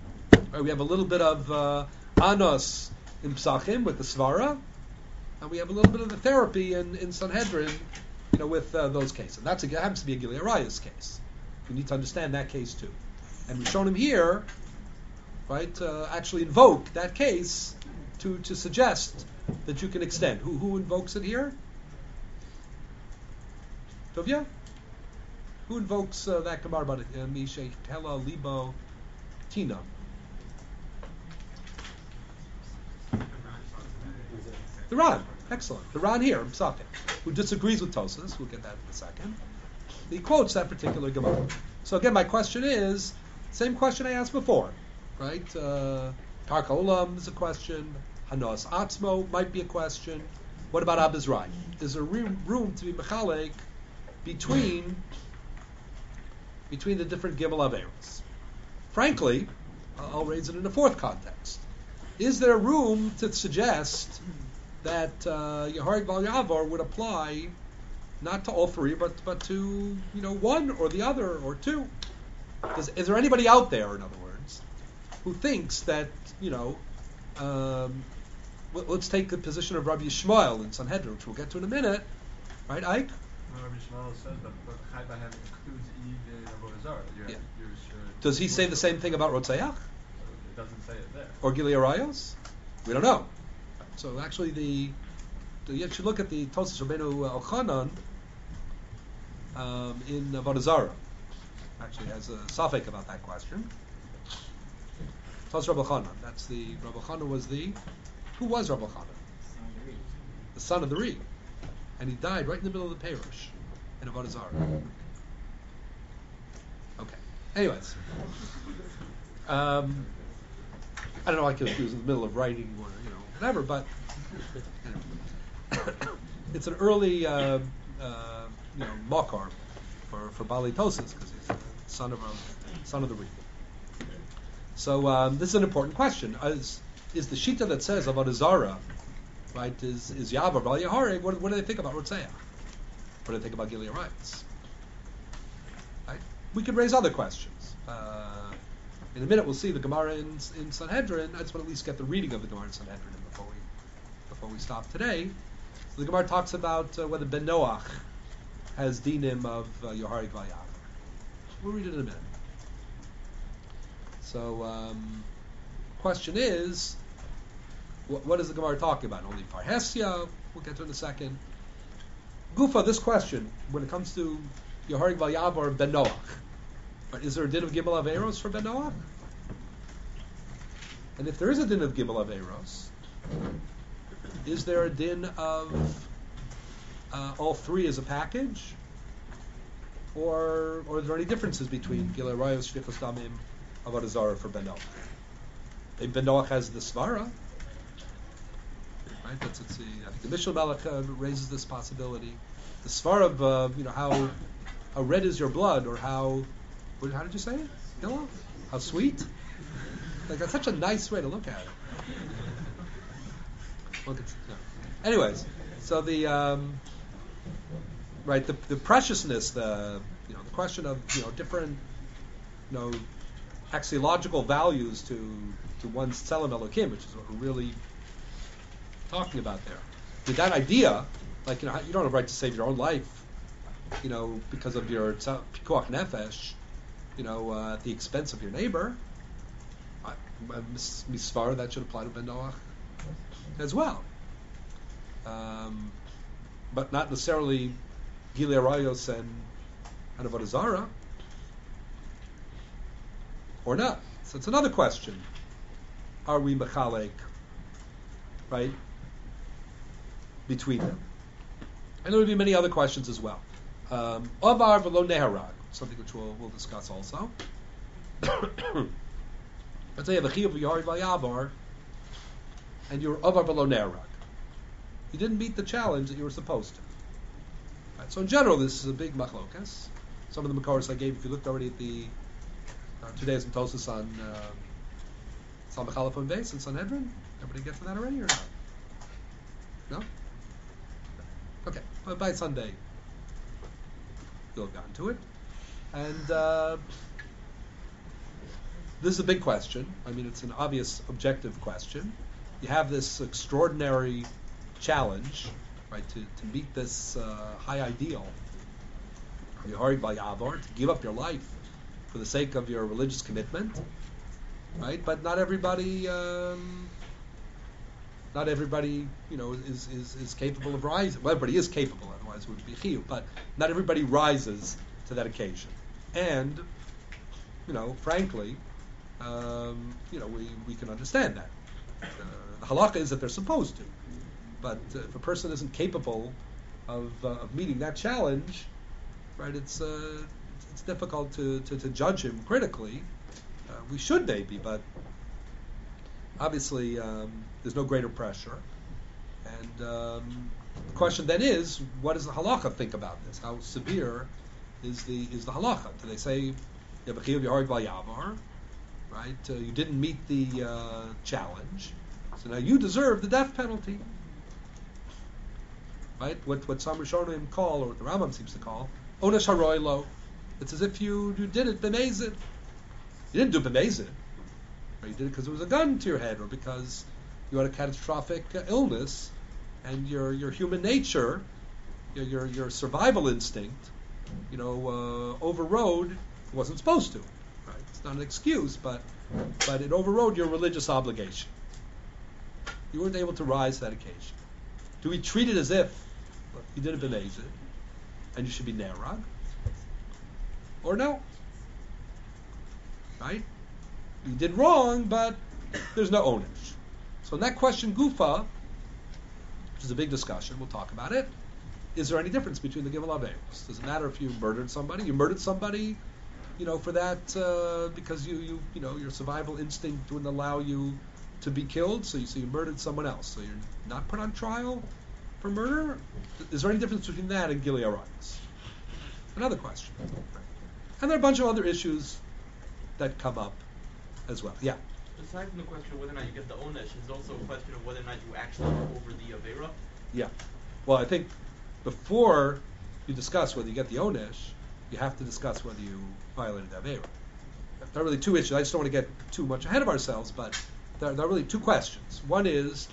Right, we have a little bit of uh, anos in Psachim with the Svara, and we have a little bit of the therapy in, in Sanhedrin, you know, with uh, those cases. That's a, happens to be a Gilead Arayos case. You need to understand that case too. And we've shown him here, right, uh, actually invoke that case to, to suggest that you can extend. Who who invokes it here? Tovia? Who invokes uh, that Gemara about it? Mishay Tela Libo Tina. The Ran, excellent. The Ran here, Psachim, who disagrees with Tosas. We'll get that in a second. He quotes that particular Gemara. So again, my question is, same question I asked before, right? Uh, Karka Olam is a question. Hanos Atzmo might be a question. What about Abizrai? Is there re- room to be mechalek between between the different Gimel Averos? Frankly, I'll raise it in a fourth context. Is there room to suggest that uh, Yeharig Val Yavar would apply not to all three, but but to you know one or the other or two? Does, is there anybody out there, in other words, who thinks that you know? Um, well, let's take the position of Rabbi Yishmael in Sanhedrin, which we'll get to in a minute, right, Ike? Well, Rabbi Yishmael says that but Chai Bahem includes even Avodah Zarah. You're, Yeah. you're, uh, Does he say the same thing about Rotzeach It doesn't say it there. or Gilead Arayos? We don't know. So actually, the, the you should look at the Tosas Rabbeinu Elchanan um, in Avodah Zarah. Actually, has a safek about that question. Tosas Rabbi Elchanan. That's the Rabbi Elchanan was the who was Rabbi Elchanan? The son of the Ri, and he died right in the middle of the Perush in Avodah Zarah. Okay. Anyways, um, I don't know. I could he was in the middle of writing or you know whatever, but anyway. It's an early uh, uh, you know makar for for Bali Tosas because he's the son of a son of the Ri. So um, this is an important question. Is, is the shita that says Avodah Zarah, right? Is is Yavar Val Yaharig? What, what do they think about Rotzeach? What do they think about Gilead Arayos? Right? We could raise other questions. Uh, in a minute, we'll see the Gemara in, in Sanhedrin. I just want to at least get the reading of the Gemara in Sanhedrin before we before we stop today. So the Gemara talks about uh, whether Ben Noach has dinim of uh, Yaharig Val Yavar. We'll read it in a minute. So, um, question is, wh- what is the Gemara talking about? Only Parhesia? We'll get to it in a second. Gufa, this question, when it comes to Yaharig Val Yavar Ben Noach, right, is there a din of Gimel Averos for Ben Noach? And if there is a din of Gimel Averos, is there a din of uh, all three as a package? Or, or are there any differences between Gilead Arayos, Shlichus Damim, Avodah Zarah for Ben Noach? Maybe Ben Noach has the Svara, right? That's it's the, I think the Mishnah Melech uh, raises this possibility. The Svara of uh, you know how how red is your blood, or how what, how did you say it? Yellow? How sweet? Like that's such a nice way to look at it. Look at, no. Anyways, so the um, right the the preciousness, the you know the question of you know different you know axiological values to to one's Tzelem Elokim, which is what we're really talking about there. With that idea, like you know, you don't have a right to save your own life, you know, because of your pikuach nefesh, you know, uh, at the expense of your neighbor. Misfar, that should apply to Ben Noach as well, um, but not necessarily Gilead Arayos and and Avodah Zarah. Or not. So it's another question. Are we mechalek, right, between them? And there will be many other questions as well. Um, Avar v'lo neharag, something which we'll, we'll discuss also. Let's say you have a chiyuv v'yaharig val yavar, and you're avar v'lo neharag. You didn't meet the challenge that you were supposed to. Right, so in general, this is a big machlokas. Some of the makaros I gave, if you looked already at the Uh, two days in Tosas on Salmach Aleph and Beis in Sanhedrin. Everybody get to that already or not? No? Okay. But by Sunday, you'll have gotten to it. And uh, this is a big question. I mean, it's an obvious objective question. You have this extraordinary challenge, right, to, to meet this uh, high ideal. You're hurried by Yavar, to give up your life for the sake of your religious commitment, right? But not everybody, um, not everybody, you know, is, is, is capable of rising. Well, everybody is capable, otherwise it would be chiyuv. But not everybody rises to that occasion. And, you know, frankly, um, you know, we, we can understand that. Uh, the halakha is that they're supposed to. But uh, if a person isn't capable of, uh, of meeting that challenge, right, it's uh, it's difficult to, to, to judge him critically. Uh, we should maybe, but obviously um, there's no greater pressure. And um, the question then is, what does the halacha think about this? How severe is the is the halacha? Do they say, you have a chiyuv yaharig bal yavar, right? Uh, you didn't meet the uh, challenge, so now you deserve the death penalty. Right? What what some Rishonim call, or what the Rambam seems to call, onesh haroy lo. It's as if you, you did it b'mezid. You didn't do b'mezid. Or you did it because there was a gun to your head, or because you had a catastrophic uh, illness, and your your human nature, your your, your survival instinct, you know, uh, overrode. It wasn't supposed to. Right? It's not an excuse, but but it overrode your religious obligation. You weren't able to rise to that occasion. Do we treat it as if look, you did it b'mezid, and you should be nerag? Or no? Right? You did wrong, but there's no onish. So in that question, gufa, which is a big discussion, we'll talk about it. Is there any difference between the gimel averos? Does it matter if you murdered somebody? You murdered somebody, you know, for that uh, because you, you you know your survival instinct wouldn't allow you to be killed, so you so you murdered someone else. So you're not put on trial for murder? Is there any difference between that and Gilead Arayos? Another question. And there are a bunch of other issues that come up as well. Yeah. Aside from the question of whether or not you get the onesh, is also a question of whether or not you actually are over the avera. Yeah. Well, I think before you discuss whether you get the onesh, you have to discuss whether you violated the avera. There are really two issues. I just don't want to get too much ahead of ourselves, but there, there are really two questions. One is,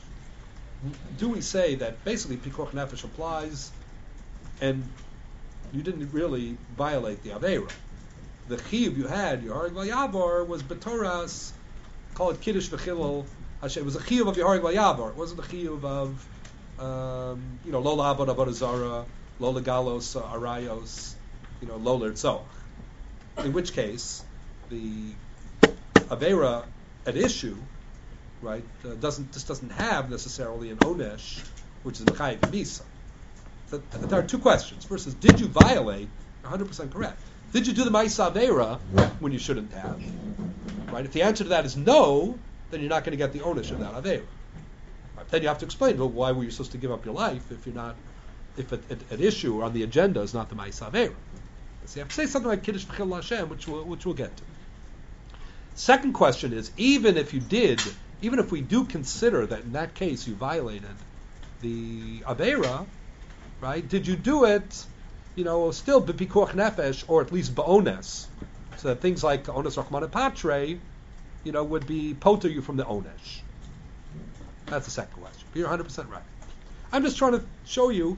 do we say that basically pikuach nefesh applies, and you didn't really violate the avera? The chiyuv you had, your harig yavar, was betoras, call it kiddush v'chilul. It was a chiyuv of your harig yavar. It wasn't a chiyuv of, um, you know, lo la'abod avodah zara, lo legalos uh, arayos, you know, lo l'rtzoach. In which case, the avera at issue, right, uh, doesn't just doesn't have necessarily an onesh, which is mechayev misa. There are two questions. First is, did you violate? one hundred percent correct. Did you do the ma'isa avera when you shouldn't have? Right. If the answer to that is no, then you're not going to get the onesh of that avera. Right. Then you have to explain, well, why were you supposed to give up your life if you're not, if at, at, at issue or on the agenda is not the ma'isa avera? So you have to say something like kiddush v'chilul Hashem, which we'll, which we'll get to. Second question is, even if you did, even if we do consider that in that case you violated the avera, right? Did you do it, you know, still b'pikuach nefesh, or at least ba'ones, so that things like ones rachmana patre, you know, would be poter you from the onesh? That's the second question. You're one hundred percent right. I'm just trying to show you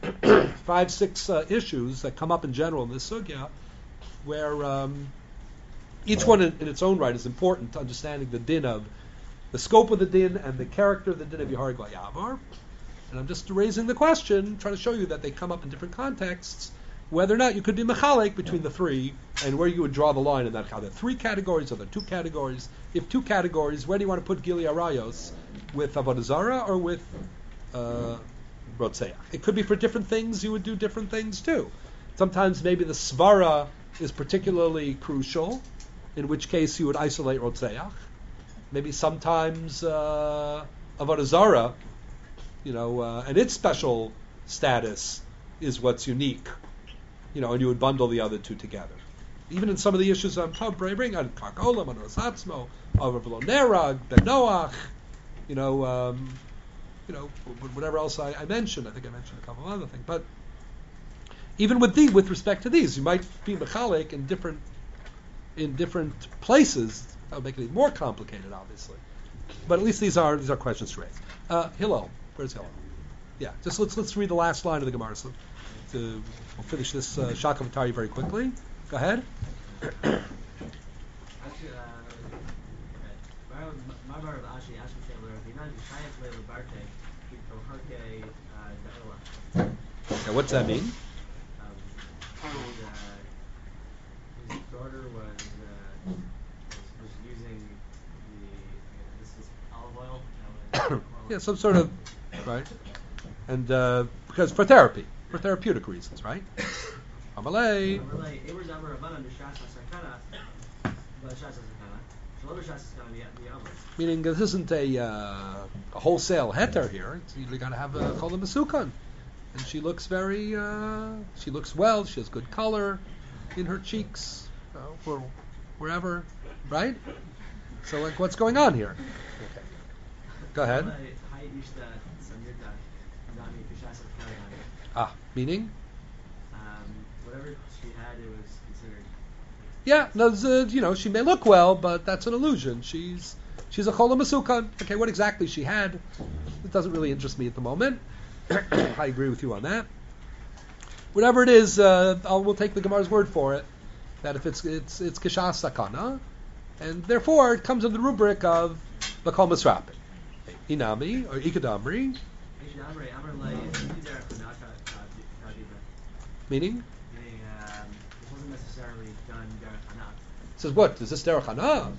five, six uh, issues that come up in general in this sugya, where um, each one in, in its own right is important to understanding the din of, the scope of the din and the character of the din of Yaharig Yavar. And I'm just raising the question, trying to show you that they come up in different contexts, whether or not you could be mechalek between the three, and where you would draw the line in that. Are there three categories? Are there two categories? If two categories, where do you want to put Gilead Arayos? With Avodah Zarah or with uh, Rotzeach? It could be for different things, you would do different things too. Sometimes maybe the svara is particularly crucial, in which case you would isolate Rotzeach. Maybe sometimes uh, Avodah Zarah, you know, uh, and its special status is what's unique, you know, and you would bundle the other two together. Even in some of the issues I'm bringing on Karkolam, on Rosatzmo, over Velo Nerag, Ben Noach, you know, um, you know, whatever else I, I mentioned. I think I mentioned a couple of other things. But even with the, with respect to these, you might be mechalik in different in different places, that would make it even more complicated, obviously. But at least these are these are questions to raise. Uh, Hillel, where's Hillel? Yeah, just let's let's read the last line of the Gemara. So, to, we'll finish this uh, Shakav Atari very quickly. Go ahead. Actually, uh, Marbar of Ashi, Ashi Taylor, the United Science Label Barte, Harke, Daola. Now, what's that mean? Um, his, uh, his daughter was, uh, was, was using the, uh, this is olive oil. That was Yeah, some sort of, right? And uh, because for therapy, for therapeutic reasons, right? Amalei. Amalei, it was ever a bun under Shas Sakana, but Shas Sakana. Shalover Shas Sakana, the the others. Meaning this isn't a, uh, a wholesale heter here. It's, you got to have a kol mesukon, and she looks very, uh, she looks well. She has good color in her cheeks, uh, or wherever, right? So, like, what's going on here? Okay, go ahead. Ah, meaning? Um, whatever she had, it was considered. Yeah, no, uh, you know, she may look well, but that's an illusion. She's she's a chola masukan. Okay, what exactly she had, it doesn't really interest me at the moment. I agree with you on that. Whatever it is, uh, I'll, we'll take the Gemara's word for it, that if it's it's it's kishas sakana, and therefore it comes under the rubric of bakal masrapin, inami or ikadamri. Meaning? Meaning, um, it wasn't necessarily done derech hana. It says what? Is this derech hana?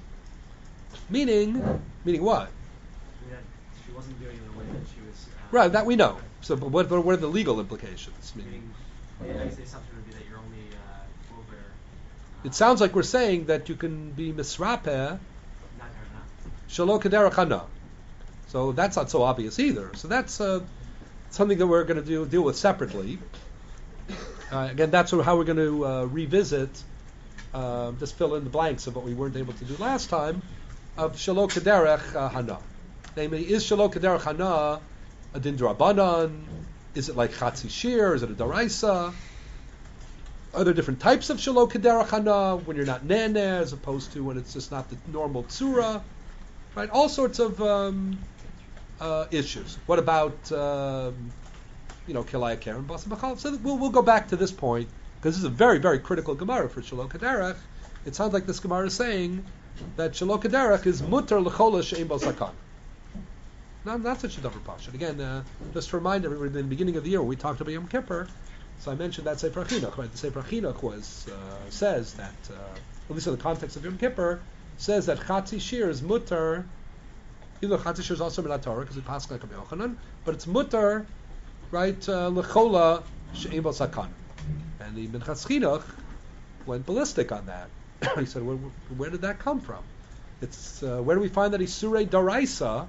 Meaning, meaning what? That she wasn't doing it in a way that she was. Uh, Right, that we know. So, but what, what are the legal implications? Meaning, meaning yeah, I guess the assumption would be that you're only uh, over. Uh, it sounds like we're saying that you can be misrapeh not derech hana. shalo kederech hana. So that's not so obvious either. So that's uh, something that we're going to do, deal with separately. Uh, again, that's how we're going to uh, revisit, uh, just fill in the blanks of what we weren't able to do last time, of Shalo Kederech uh, Hana. Namely, is Shalo Kederech Hana a din d'Rabbanan? Is it like Chatzi Shir? Is it a Daraisa? Are there different types of Shalo Kederech Hana when you're not Nene as opposed to when it's just not the normal Tzura? Right? All sorts of um, uh, issues. What about... Um, you know, Kilaya Karen Basa Bachal. So we'll, we'll go back to this point, because this is a very, very critical Gemara for Shalo Kederech. It sounds like this Gemara is saying that Shalo Kederech is mutter l'chola she'im bal sakan. Not, not such a dumber passion. Again, uh, just to remind everybody, in the beginning of the year when we talked about Yom Kippur, so I mentioned that Sefer Chinuch, right? The Sefer Chinuch was, uh, says that, uh, at least in the context of Yom Kippur, says that Chatzi Shir is mutter, even though Chatzi Shir is also Milat Torah, because we pass like a Yochanan, but it's mutter, right, lechola she'im bal sakan, and the Minchas Chinuch went ballistic on that. He said, where, where did that come from? It's uh, where do we find that Isurei Daraisa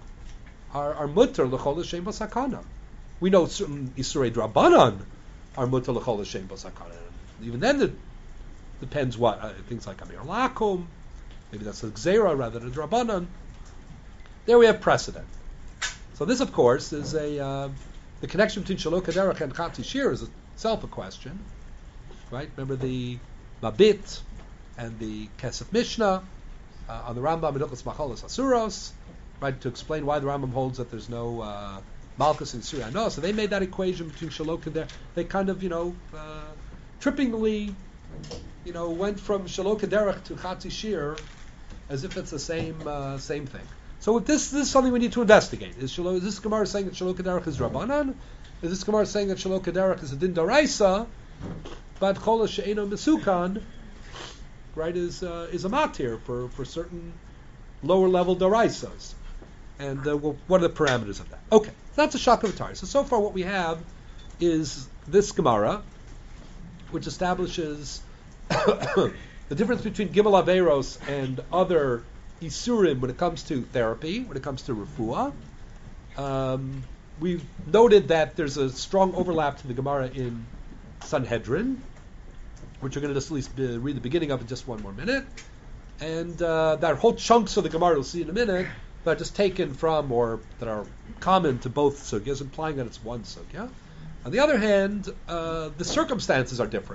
are, are mutter lechola she'im bal sakana? We know certain Isurei Drabanan are mutter lechola she'im bal sakana. Even then, it depends what uh, things like Amir Lakum, maybe that's a Gzeira rather than a Drabanan. There we have precedent. So this, of course, is a uh, the connection between Shalo Kederech and Chatzi Shir is itself a question, right? Remember the Mabit and the Kesef Mishnah uh, on the Rambam Meduchas Macholos Asuros, right? To explain why the Rambam holds that there's no uh, Malchus in Surya. No, so they made that equation between Shalo Kederech. They kind of, you know, uh, trippingly, you know, went from Shalo Kederech to Chatzi Shir as if it's the same uh, same thing. So this, this is something we need to investigate. Is, Shalo, is this Gemara saying that Shalo Kederech is Rabbanan? Is this Gemara saying that Shalo Kederech is a Din Daraisa, but Chola She'eno Mesukan, right, is uh, is a matir for, for certain lower level Daraisas? And uh, well, what are the parameters of that? Okay, so that's a Shakav Atari. So, so far what we have is this Gemara, which establishes the difference between Gimel Averos and other Isurim when it comes to therapy, when it comes to refuah. Um, we've noted that there's a strong overlap to the Gemara in Sanhedrin, which we're going to just at least be, read the beginning of in just one more minute. And uh, there are whole chunks of the Gemara we'll see in a minute that are just taken from or that are common to both sugyas, implying that it's one sugya. On the other hand, uh, the circumstances are different.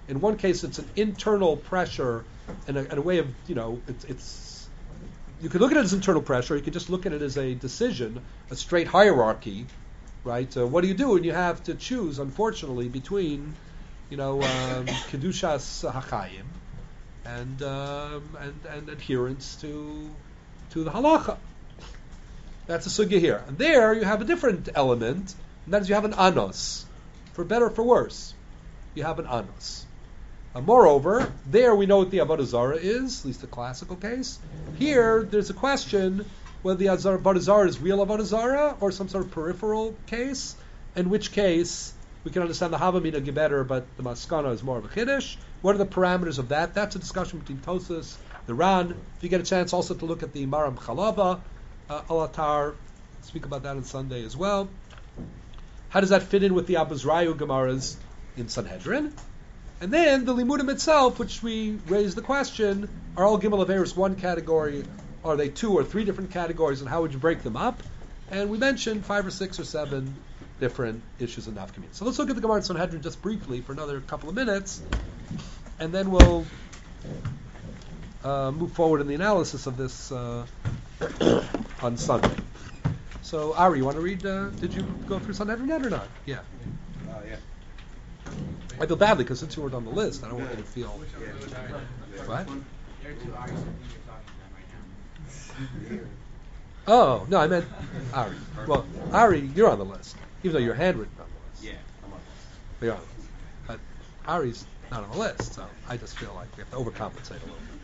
In one case, it's an internal pressure and a, and a way of, you know, it's, it's, you could look at it as internal pressure, you could just look at it as a decision, a straight hierarchy, right? Uh, what do you do when you have to choose, unfortunately, between, you know, um, Kedushas HaChaim and, um, and, and adherence to, to the halacha? That's a sugya here. And there you have a different element, and that is you have an anos. For better or for worse, you have an anos. Uh, moreover, there we know what the Avodah Zarah is, at least the classical case. Here, there's a question whether the Avodah Zarah is real Avodah Zarah or some sort of peripheral case, in which case we can understand the Havamina better, but the Maskana is more of a Chiddush. What are the parameters of that? That's a discussion between Tosas, the Ran. If you get a chance also to look at the Maram Chalava, uh, Alatar, speak about that on Sunday as well. How does that fit in with the Abuzrayu Gemaras in Sanhedrin? And then the Limudim itself, which we raised the question, are all Gimel Averis one category? Are they two or three different categories, and how would you break them up? And we mentioned five or six or seven different issues in Nafkamin. So let's look at the Gemara in Sanhedrin just briefly for another couple of minutes, and then we'll uh, move forward in the analysis of this uh, on Sunday. So Ari, you want to read? Uh, did you go through Sanhedrin yet or not? Yeah. Uh, yeah. I feel badly because since you weren't on the list, I don't want you to feel. What? There are two Aris I think you're talking about right now. Oh no, I meant Ari. Well, Ari, you're on the list, even though you're handwritten on the list. Yeah, I'm on this. You're on the list. But Ari's not on the list, so I just feel like we have to overcompensate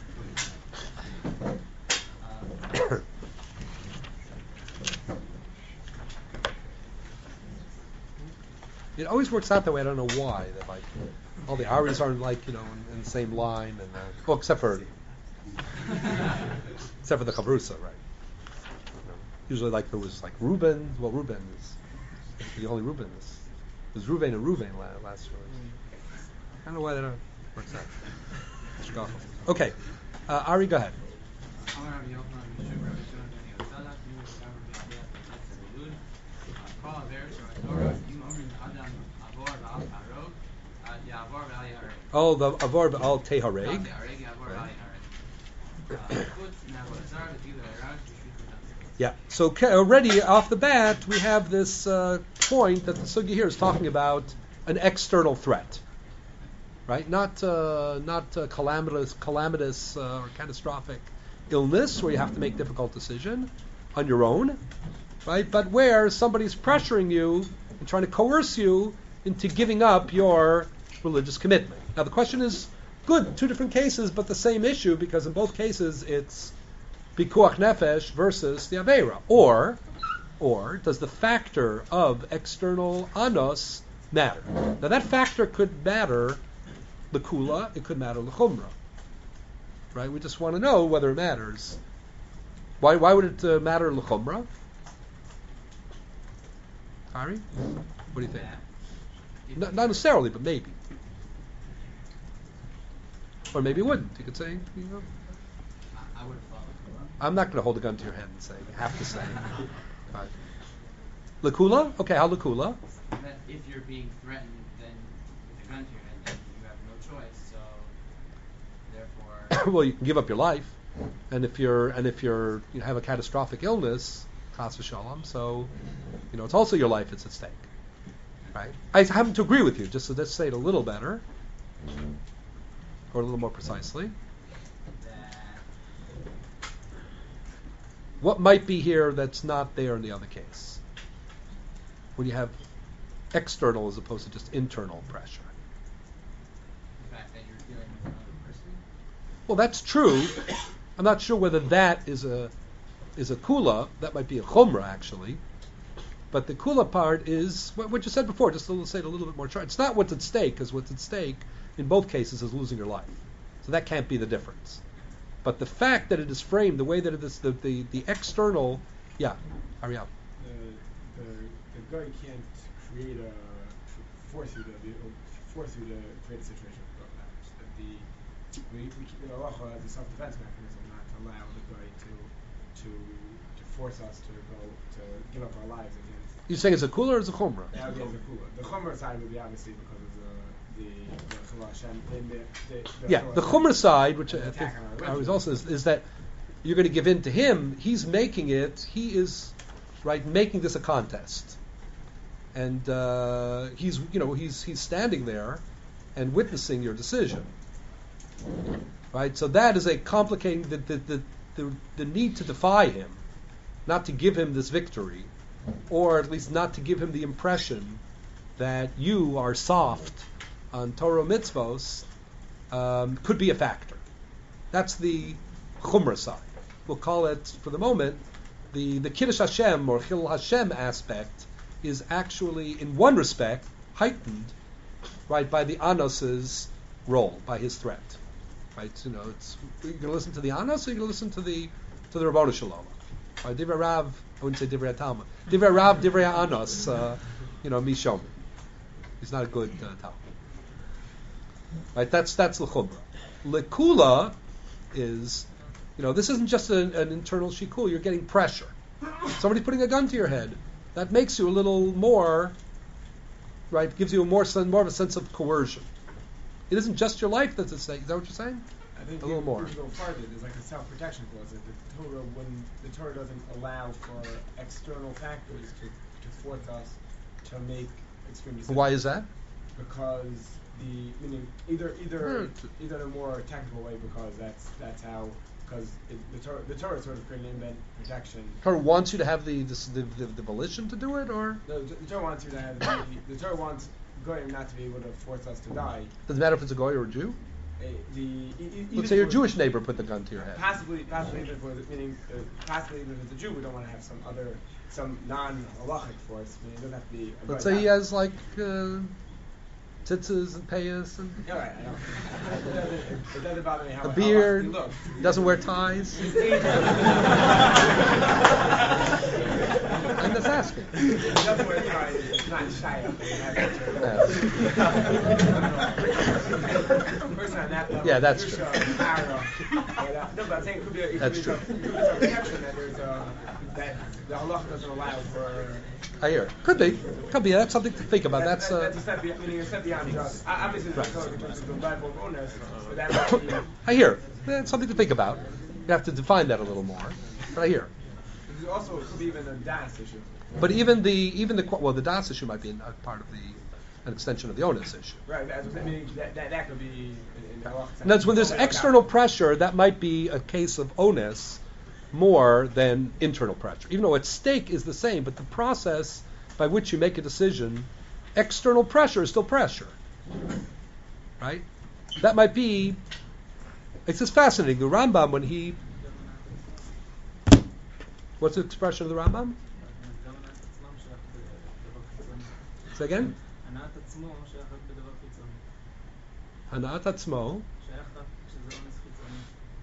a little bit. It always works out that way. I don't know why. That like all the Aris aren't like you know in, in the same line, and uh, well, except for except for the Chavrusa, right? Usually, like there was like Reuben. Well, Reuben is the only Reuben. Is, there's Reuven and Reuven last year. I don't know why that don't works out. Okay, uh, Ari, go ahead. Oh, the Avor al Tehareg. Yeah. So already off the bat, we have this uh, point that the Sugya here is talking about an external threat, right? Not uh, not uh, calamitous, calamitous uh, or catastrophic illness where you have to make difficult decision on your own, right? But where somebody's pressuring you and trying to coerce you into giving up your religious commitment. Now the question is, good, two different cases, but the same issue, because in both cases it's Pikuach Nefesh versus the Aveira. Or, or does the factor of external anos matter? Now that factor could matter l'kula, it could matter l'chumra. Right? We just want to know whether it matters. Why why would it uh, matter l'chumra? Ari? What do you think? Not, not necessarily, but maybe. Or maybe it wouldn't. You could say, you know. I would have thought. I'm not going to hold a gun to your head and say, you have to say. Right. L'kula? Okay, how l'kula? That if you're being threatened, then with a gun to your head, then you have no choice. So, therefore. Well, you can give up your life, and if you're and if you're you have a catastrophic illness, chas v'shalom, so you know it's also your life that's at stake. Right? I happen to agree with you, just so let's say it a little better, or a little more precisely. What might be here that's not there in the other case? When you have external as opposed to just internal pressure. The fact that you're dealing with another person? Well, that's true. I'm not sure whether that is a is a kula. That might be a chumrah, actually. But the kula part is what, what you said before, just to say it a little bit more. Try. It's not what's at stake, because what's at stake in both cases is losing your life. So that can't be the difference. But the fact that it is framed the way that it is, the, the, the external, yeah, Ariel. The, the, the guy can't create a, force you to be, force you to create a situation of matters. That the, we, we keep it Allah as a self-defense mechanism, not to allow the guy to, to, to force us to go, to give up our lives against. You're saying it's a kula or it's a chumrah? That would be as a kula. The chumrah side would be obviously because of the, the the Chumra Hashem, then the, the, the Yeah, the Chumra side, which I the think attack on our I was religion. also is, is that you're going to give in to him. He's making it. He is right making this a contest, and uh, he's you know he's he's standing there and witnessing your decision. Right, so that is a complicating the the, the the the need to defy him, not to give him this victory, or at least not to give him the impression that you are soft on Torah mitzvos, um, could be a factor. That's the Chumra side. We'll call it, for the moment, the, the Kiddush Hashem or Chil Hashem aspect is actually, in one respect, heightened, right, by the Anos's role, by his threat. Right, you know, it's you're going to listen to the Anos, or you're going to listen to the to the Rabbanu Shalom. Right, Divrei Rav, I wouldn't say Divrei Talmud. Divrei Rav, Divrei Anos, uh, you know, Mishomi. He's not a good uh, Talmud. Right, that's that's l'chumra. Lekula is, you know, this isn't just an, an internal shikul. You're getting pressure. Somebody's putting a gun to your head. That makes you a little more, right? Gives you a more sen- more of a sense of coercion. It isn't just your life that's at stake. Is that what you're saying? I think a little more. If you go farther, there's like a self-protection clause that the Torah, when the Torah doesn't allow for external factors to, to force us to make extreme decisions. Why is that? Because the meaning either either Hmm. either in a more technical way, because that's that's how because the Torah the Torah sort of created an invent protection. Torah wants you to have the the, the, the, the volition to do it, or The, the Torah wants you to have the, the Torah wants Goyim not to be able to force us to die. doesn't matter if it's a goy or a Jew. Uh, the e- e- even Let's say your for- Jewish neighbor put the gun to your head. Possibly, possibly even for the, meaning, uh, possibly even if it's a Jew, we don't want to have some other, some non-halachic force. I mean, it doesn't have to be. A Let's goy. say he has like uh, tzitzis and payas and Yeah, right, I know. It doesn't, it doesn't bother me how a how beard. he looks. Doesn't wear ties. I'm just asking. He doesn't wear ties. It's not shy up. Person on that level. Yeah, that's Yusha, true. Tara, but, uh, no, but I'm saying it could be a, it could That's be true. Some, it could be some protection that there's a, that the halach doesn't allow for. I hear. Could be. Could be. That's something to think about. That's, That's uh, that's a step beyond, meaning a step beyond just. I- Obviously, there's Right. a in terms of the level of onus, but that might be. I hear. That's something to think about. You have to define that a little more. But I hear. There's also it could be even a das issue. But even the even the well the das issue might be a part of the an extension of the onus issue. Right. That's what I mean. That, that, that could be. In, in the halach sense. And that's when there's Oh, yeah, external yeah. pressure, that might be a case of onus more than internal pressure. Even though at stake is the same, but the process by which you make a decision, external pressure is still pressure. Right? That might be, it's just fascinating. The Rambam, when he, what's the expression of the Rambam? Say again? הנעת עצמו שייך רק בדבר חיצוני. Hanat atzmo. שייך רק כשזה אונס חיצוני.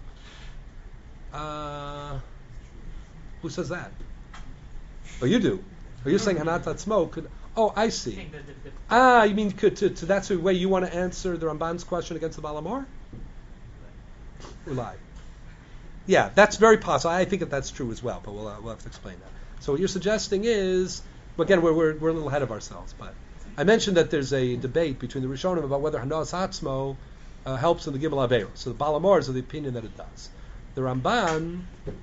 Uh, who says that? Oh, you do. Oh, you're saying Hanat Atzmo could. Oh, I I see. think that the, the Ah, you mean could, to, to, that's the way you want to answer the Ramban's question against the Balamor? Ulai. Yeah, that's very possible. I think that that's true as well, but we'll, uh, we'll have to explain that. So what you're suggesting is, again, we're, we're, we're a little ahead of ourselves, but I mentioned that there's a debate between the Rishonim about whether Hanas Atzmo uh, helps in the Gimel Averos. So the Balamor is of the opinion that it does. The Ramban,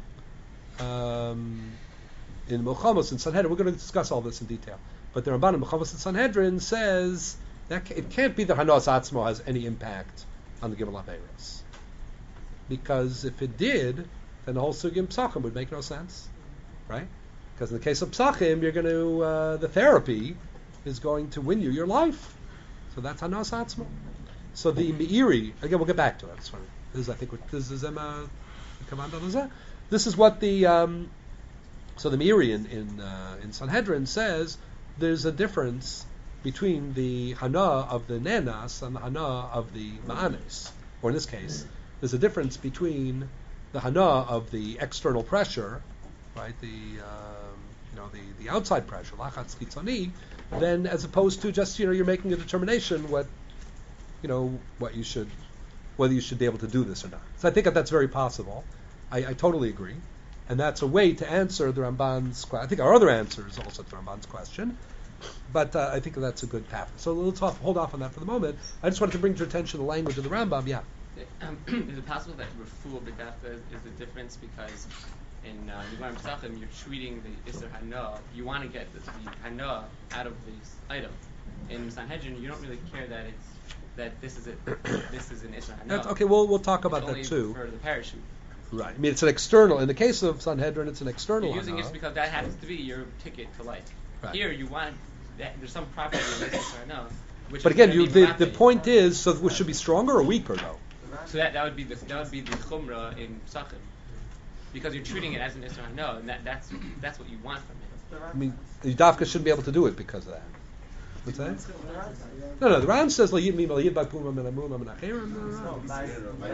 um, in Milchamos and Sanhedrin, we're going to discuss all this in detail, but the Ramban in Milchamos and Sanhedrin says that ca- it can't be that Hanas Atzmo has any impact on the Gimel Averos. Because if it did, then the whole Sugim Psachim would make no sense, right? Because in the case of Psachim, you're going to, uh, the therapy is going to win you your life. So that's Hanas Atzmo. So the Meiri, again, we'll get back to it. This, one, this is, I think, what, this is Emma, this is what the, um, so the Meiri in, in, uh, in Sanhedrin says there's a difference between the Hana of the Nenas and the Hana of the Ma'anes. Or in this case, there's a difference between the Hana of the external pressure, right, the, um, you know, the, the outside pressure, Lachatz Chitzoni, then as opposed to just, you know, you're making a determination what, you know, what you should, whether you should be able to do this or not. So I think that that's very possible. I, I totally agree. And that's a way to answer the Ramban's question. I think our other answer is also to the Ramban's question. but uh, I think that's a good path. So let's off, hold off on that for the moment. I just wanted to bring to your attention the language of the Rambam. Yeah. Um, is it possible that refuah b'dafka is the difference because in uh, the Gemara Pesachim you're treating the Isser Hana, you want to get the, the Hana out of this item. In Sanhedrin, you don't really care that it's that this is it. This is an Isser Hana. That's, okay, we'll we'll talk about it's that only too. For the parachute. Right. I mean, it's an external. In the case of Sanhedrin, it's an external. You're using hana. it because that happens to be your ticket to light. Right. Here, you want that, there's some property in this Isser Hana. Which But is again, gonna you, be the, melamed. the point is, so it should be stronger or weaker, though. So that, that would be the that would be the chumrah in Pesachim, because you're treating it as an Isser Hana, and that, that's that's what you want from it. I mean, the Dafka shouldn't be able to do it because of that. What's that? No, no. The Ram says la yid mimel yid b'puma min amuma min acherim. No, by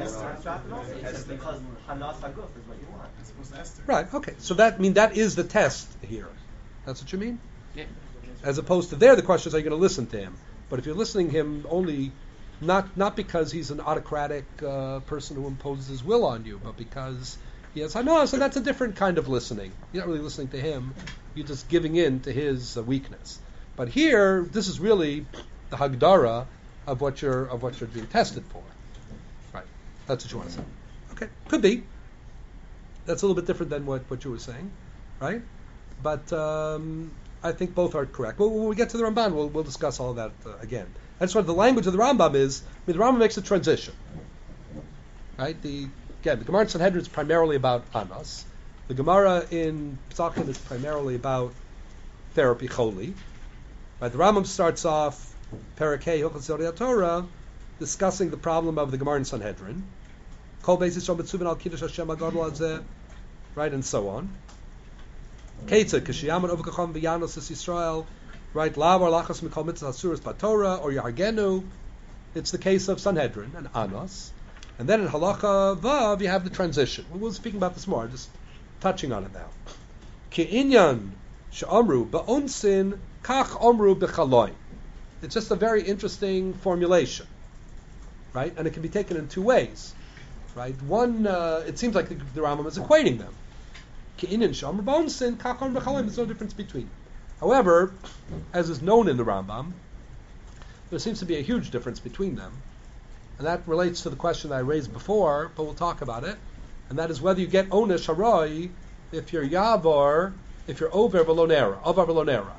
it's because Hanas Haguf is what you want. It's supposed to Esther. Right. Okay. So that I mean that is the test here. That's what you mean. Yeah. As opposed to there, the question is, are you going to listen to him? But if you're listening to him only, not not because he's an autocratic uh, person who imposes his will on you, but because he has Hana, so that's a different kind of listening. You're not really listening to him. You're just giving in to his uh, weakness. But here, this is really the Hagdara of what you're of what you're being tested for. Right. That's what you want to say. Okay. Could be. That's a little bit different than what, what you were saying, right? But um, I think both are correct. Well, when we get to the Ramban, we'll, we'll discuss all of that uh, again. I just want the language of the Rambam is, I mean, the Rambam makes a transition, right? The again, the Gemara in Sanhedrin is primarily about Anas. The Gemara in Pesachim is primarily about therapy choli. Right? The Rambam starts off Parakeh Hilchos Zodei Torah, discussing the problem of the Gemara in Sanhedrin. Kol Beis Yisrael Mitzuvin Al Kiddush Hashem HaGadol Hazeh, right, and so on. Ketzah Kishiyaman Ovukacham V'Yanos Es Yisrael, right? Lav or Lachas Mikol Mitzvah Asuras Batorah or Yahargenu. It's the case of Sanhedrin and Anos, and then in Halacha Vav you have the transition. We will speak about this more. Just touching on it now. Ki'inyan she'amru ba'onsin kach amru b'chaloi. It's just a very interesting formulation, right? And it can be taken in two ways, right? One, uh, it seems like the, the Rambam is equating them. Ki'inyan she'amru ba'onsin kach amru b'chaloi. There's no difference between them. However, as is known in the Rambam, there seems to be a huge difference between them. And that relates to the question that I raised before, but we'll talk about it. And that is whether you get Onesh Harai if you're Yavar, if you're Over Velonera, Avar Velonerak.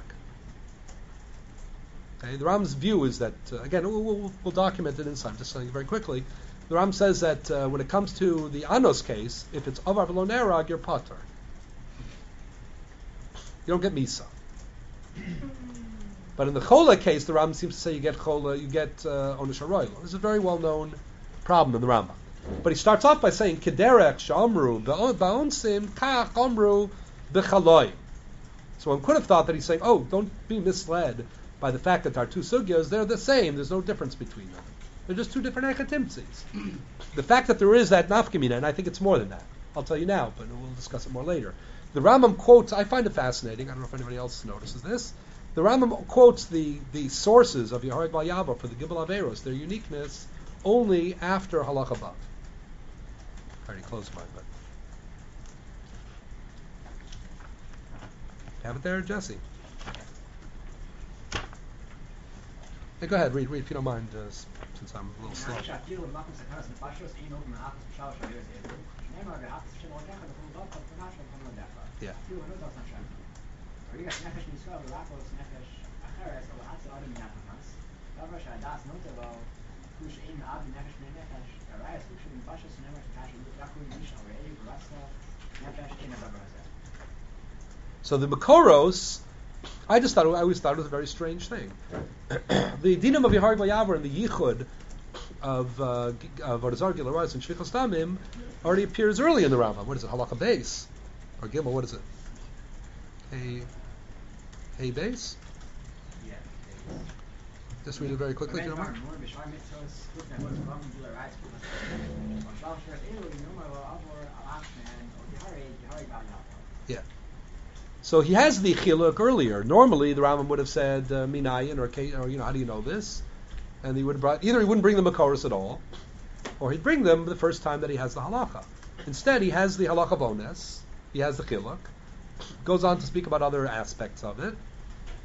Okay, the Ram's view is that, uh, again, we'll, we'll, we'll document it inside, just saying very quickly. The Ram says that uh, when it comes to the Anos case, if it's Avar Velonerak, you're Pater. You don't get Misa. But in the Chola case, the Rambam seems to say you get Chola, you get uh, Onesh Harai. This is a very well-known problem in the Rambam. But he starts off by saying, Kederech she'amru ba'onsim kach amru b'chaloi. So one could have thought that he's saying, oh, don't be misled by the fact that there are two sugyas. They're the same. There's no difference between them. They're just two different akatimtzis. The fact that there is that nafkamina, and I think it's more than that. I'll tell you now, but we'll discuss it more later. The Rambam quotes, I find it fascinating, I don't know if anybody else notices this, the Rambam quotes the, the sources of Yehored Bal Yava for the Gimel Averos, their uniqueness, only after Halacha Bav. I already closed mine, but... Have it there, Jesse? Hey, go ahead, read, read if you don't mind, uh, since I'm a little slow. Yeah. So the Makoros, I just thought, I always thought it was a very strange thing. The dinam of Yehored Bal Yavar and the Yichud of uh, of Arzar Gilarais and Shvichos Damim already appears early in the Rambam. What is it? Halacha Beis or Gimel? What is it? Hey, hey Beis. Yeah. Just read it very quickly, if you don't mind. Yeah. So he has the chiluk earlier. Normally, the Rambam would have said uh, minayin or, or you know, how do you know this? And he would have brought either he wouldn't bring the makoros at all, or he'd bring them the first time that he has the halacha. Instead, he has the halacha bones. He has the chiluk. Goes on to speak about other aspects of it,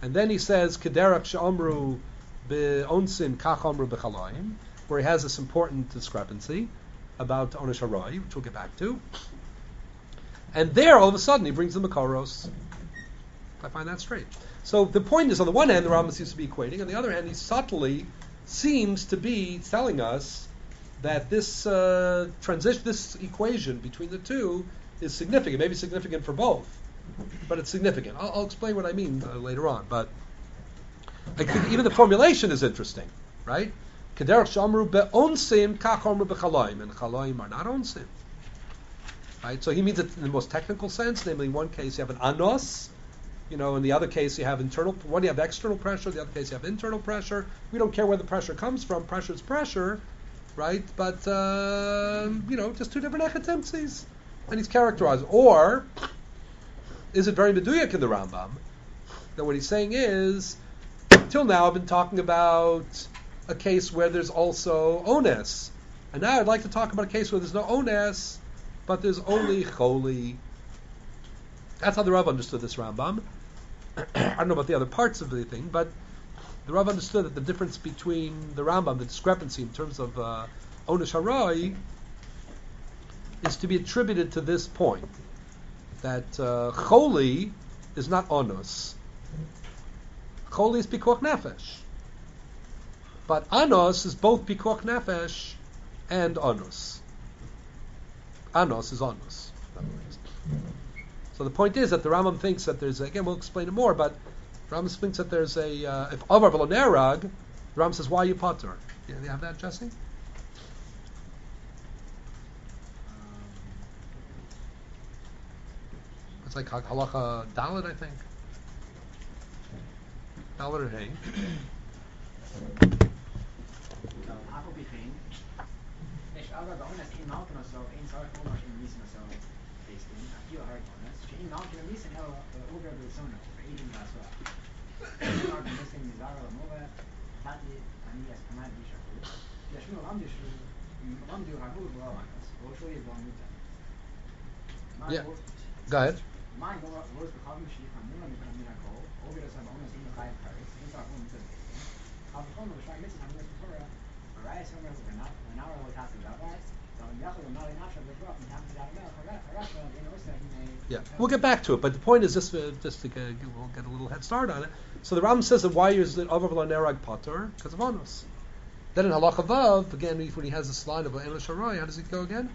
And then he says, Kederach she'omru be'onsin kach omru b'chalayim, where he has this important discrepancy about Onesh Harai, which we'll get back to. And there, all of a sudden, he brings the Makoros. I find that strange. So the point is, on the one hand, the Rambam seems to be equating, on the other hand, he subtly seems to be telling us that this uh, transition, this equation between the two is significant. Maybe significant for both, but it's significant. I'll, I'll explain what I mean uh, later on. But I think even the formulation is interesting, right? Kederach shamru be'onsim kach omru b'chalayim, and chalayim are not onsim. Right? So he means it in the most technical sense. Namely, in one case you have an anos, you know, in the other case you have internal. One you have external pressure, the other case you have internal pressure. We don't care where the pressure comes from. Pressure is pressure, right? But uh, you know, just two different echetimtzis, and he's characterized. Or is it very meduyak in the Rambam that what he's saying is, till now I've been talking about a case where there's also ones, and now I'd like to talk about a case where there's no ones, but there's only choli. That's how the Rav understood this Rambam. I don't know about the other parts of the thing, but the Rav understood that the difference between the Rambam, the discrepancy in terms of uh, Onesh Harai, is to be attributed to this point, that uh, choli is not onus. Choli is pikuach nefesh. But anos is both pikuach nefesh and onus. Anos is onus. So the point is that the Rambam thinks that there's, a, again, we'll explain it more, but the Rambam thinks that there's a, uh, if avar v'lo nerag, the Rambam says, why are you patur? Yeah, you have that, Jesse? It's like halacha dalet, I think. Dalet or hey. Yeah. Go ahead. Yeah, we'll get back to it, but the point is just, uh, just to get, we'll get a little head start on it. So the Rambam says that why is it over v'lo nerag patur? Because of onus. Then in halacha vav, again, when he has this line of Onesh Harai, how does it go again?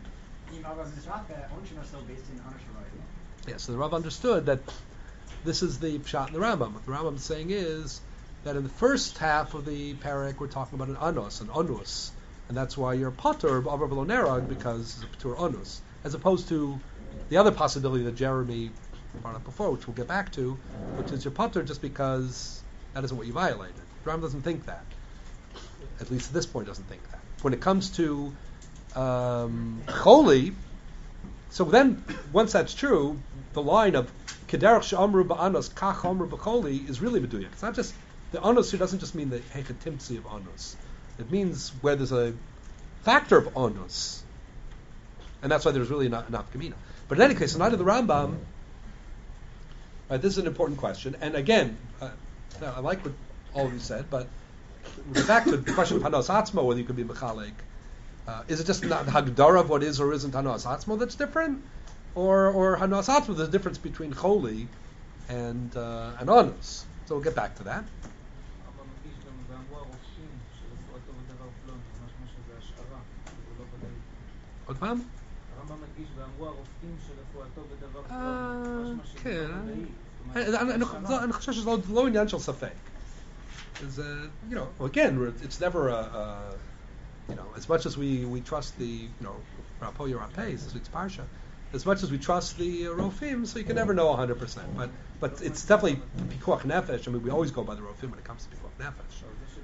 Yeah, so the Rav understood that this is the pshat in the Rambam. What the Rambam is saying is that in the first half of the parak we're talking about an anos, an onus, and that's why you're patur over v'lo nerag, because it's a patur onus, as opposed to the other possibility that Jeremy brought up before, which we'll get back to, which is you're patur just because that isn't what you violated. The Rambam doesn't think that. At least at this point doesn't think that. When it comes to um, choli, so then, once that's true, the line of Kederach she'amru ba'anos kach amru b'choli is really meduyak. It's not just, the anos here doesn't just mean the hechetimtzi of anos. It means where there's a factor of anos. And that's why there's really not enough kamina. But in any case, in light of the Rambam, right, this is an important question. And again, uh, I like what all of you said, but we'll get back to the question of Hanos Atzmo, whether you could be Mechalek. Uh, is it just not the Hagdara of what is or isn't Hanos Atzmo that's different? Or or Hanos Atzmo, there's a difference between Choli and uh, and Anos. So we'll get back to that. עוד פעם? כן, אני חושב שזה לא עניין של ספק. You know, again, it's never a, a, you know, as much as we, we trust the, you know, Rapo Yerapes, this week's Parsha, as much as we trust the uh, Rofim, so you can never know one hundred percent. But but it's definitely Pikuach Nefesh. I mean, we always go by the Rofim when it comes to Pikuach Nefesh.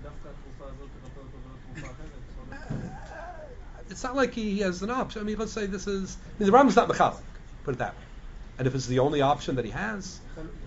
It's not like he has an option. I mean, let's say this is, I mean, the Rambam's not Mechalik, put it that way. And if it's the only option that he has,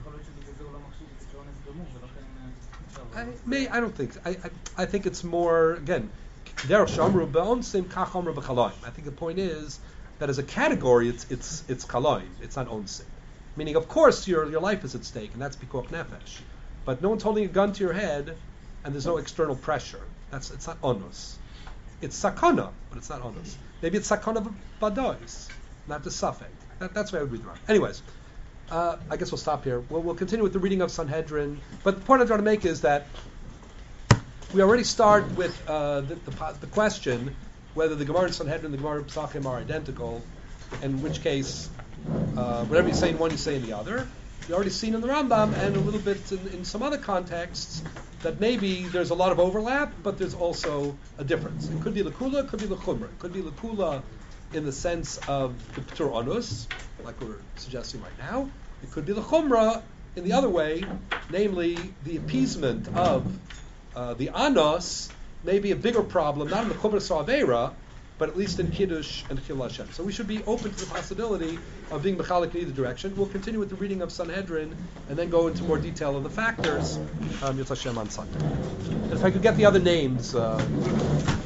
I, may, I don't think. I, I I think it's more, again, I think the point is that as a category, it's it's it's kalaim. It's not onsim. Meaning, of course, your your life is at stake, and that's pikuach nefesh. But no one's holding a gun to your head, and there's no external pressure. That's it's not onus. It's sakana, but it's not onus. Maybe it's sakana badois, not the suffix. That, that's why I would read the Ran. Anyways, uh, I guess we'll stop here. We'll, we'll continue with the reading of Sanhedrin. But the point I'm trying to make is that we already start with uh, the, the, the question whether the Gemara in Sanhedrin and the Gemara in Pesachim are identical, in which case, uh, whatever you say in one, you say in the other. You already seen in the Rambam and a little bit in, in some other contexts that maybe there's a lot of overlap, but there's also a difference. It could be L'Kula, it could be L'Chumra. It could be L'Kula in the sense of the P'tur Onus, like we're suggesting right now. It could be L'Chumra in the other way, namely the appeasement of uh, the Anos may be a bigger problem, not in the Chumra Sa'avera, but at least in Kiddush and Chil Hashem. So we should be open to the possibility of being mechalik in either direction. We'll continue with the reading of Sanhedrin and then go into more detail of the factors, um, Yot Hashem on Sunday. And if I could get the other names. Uh,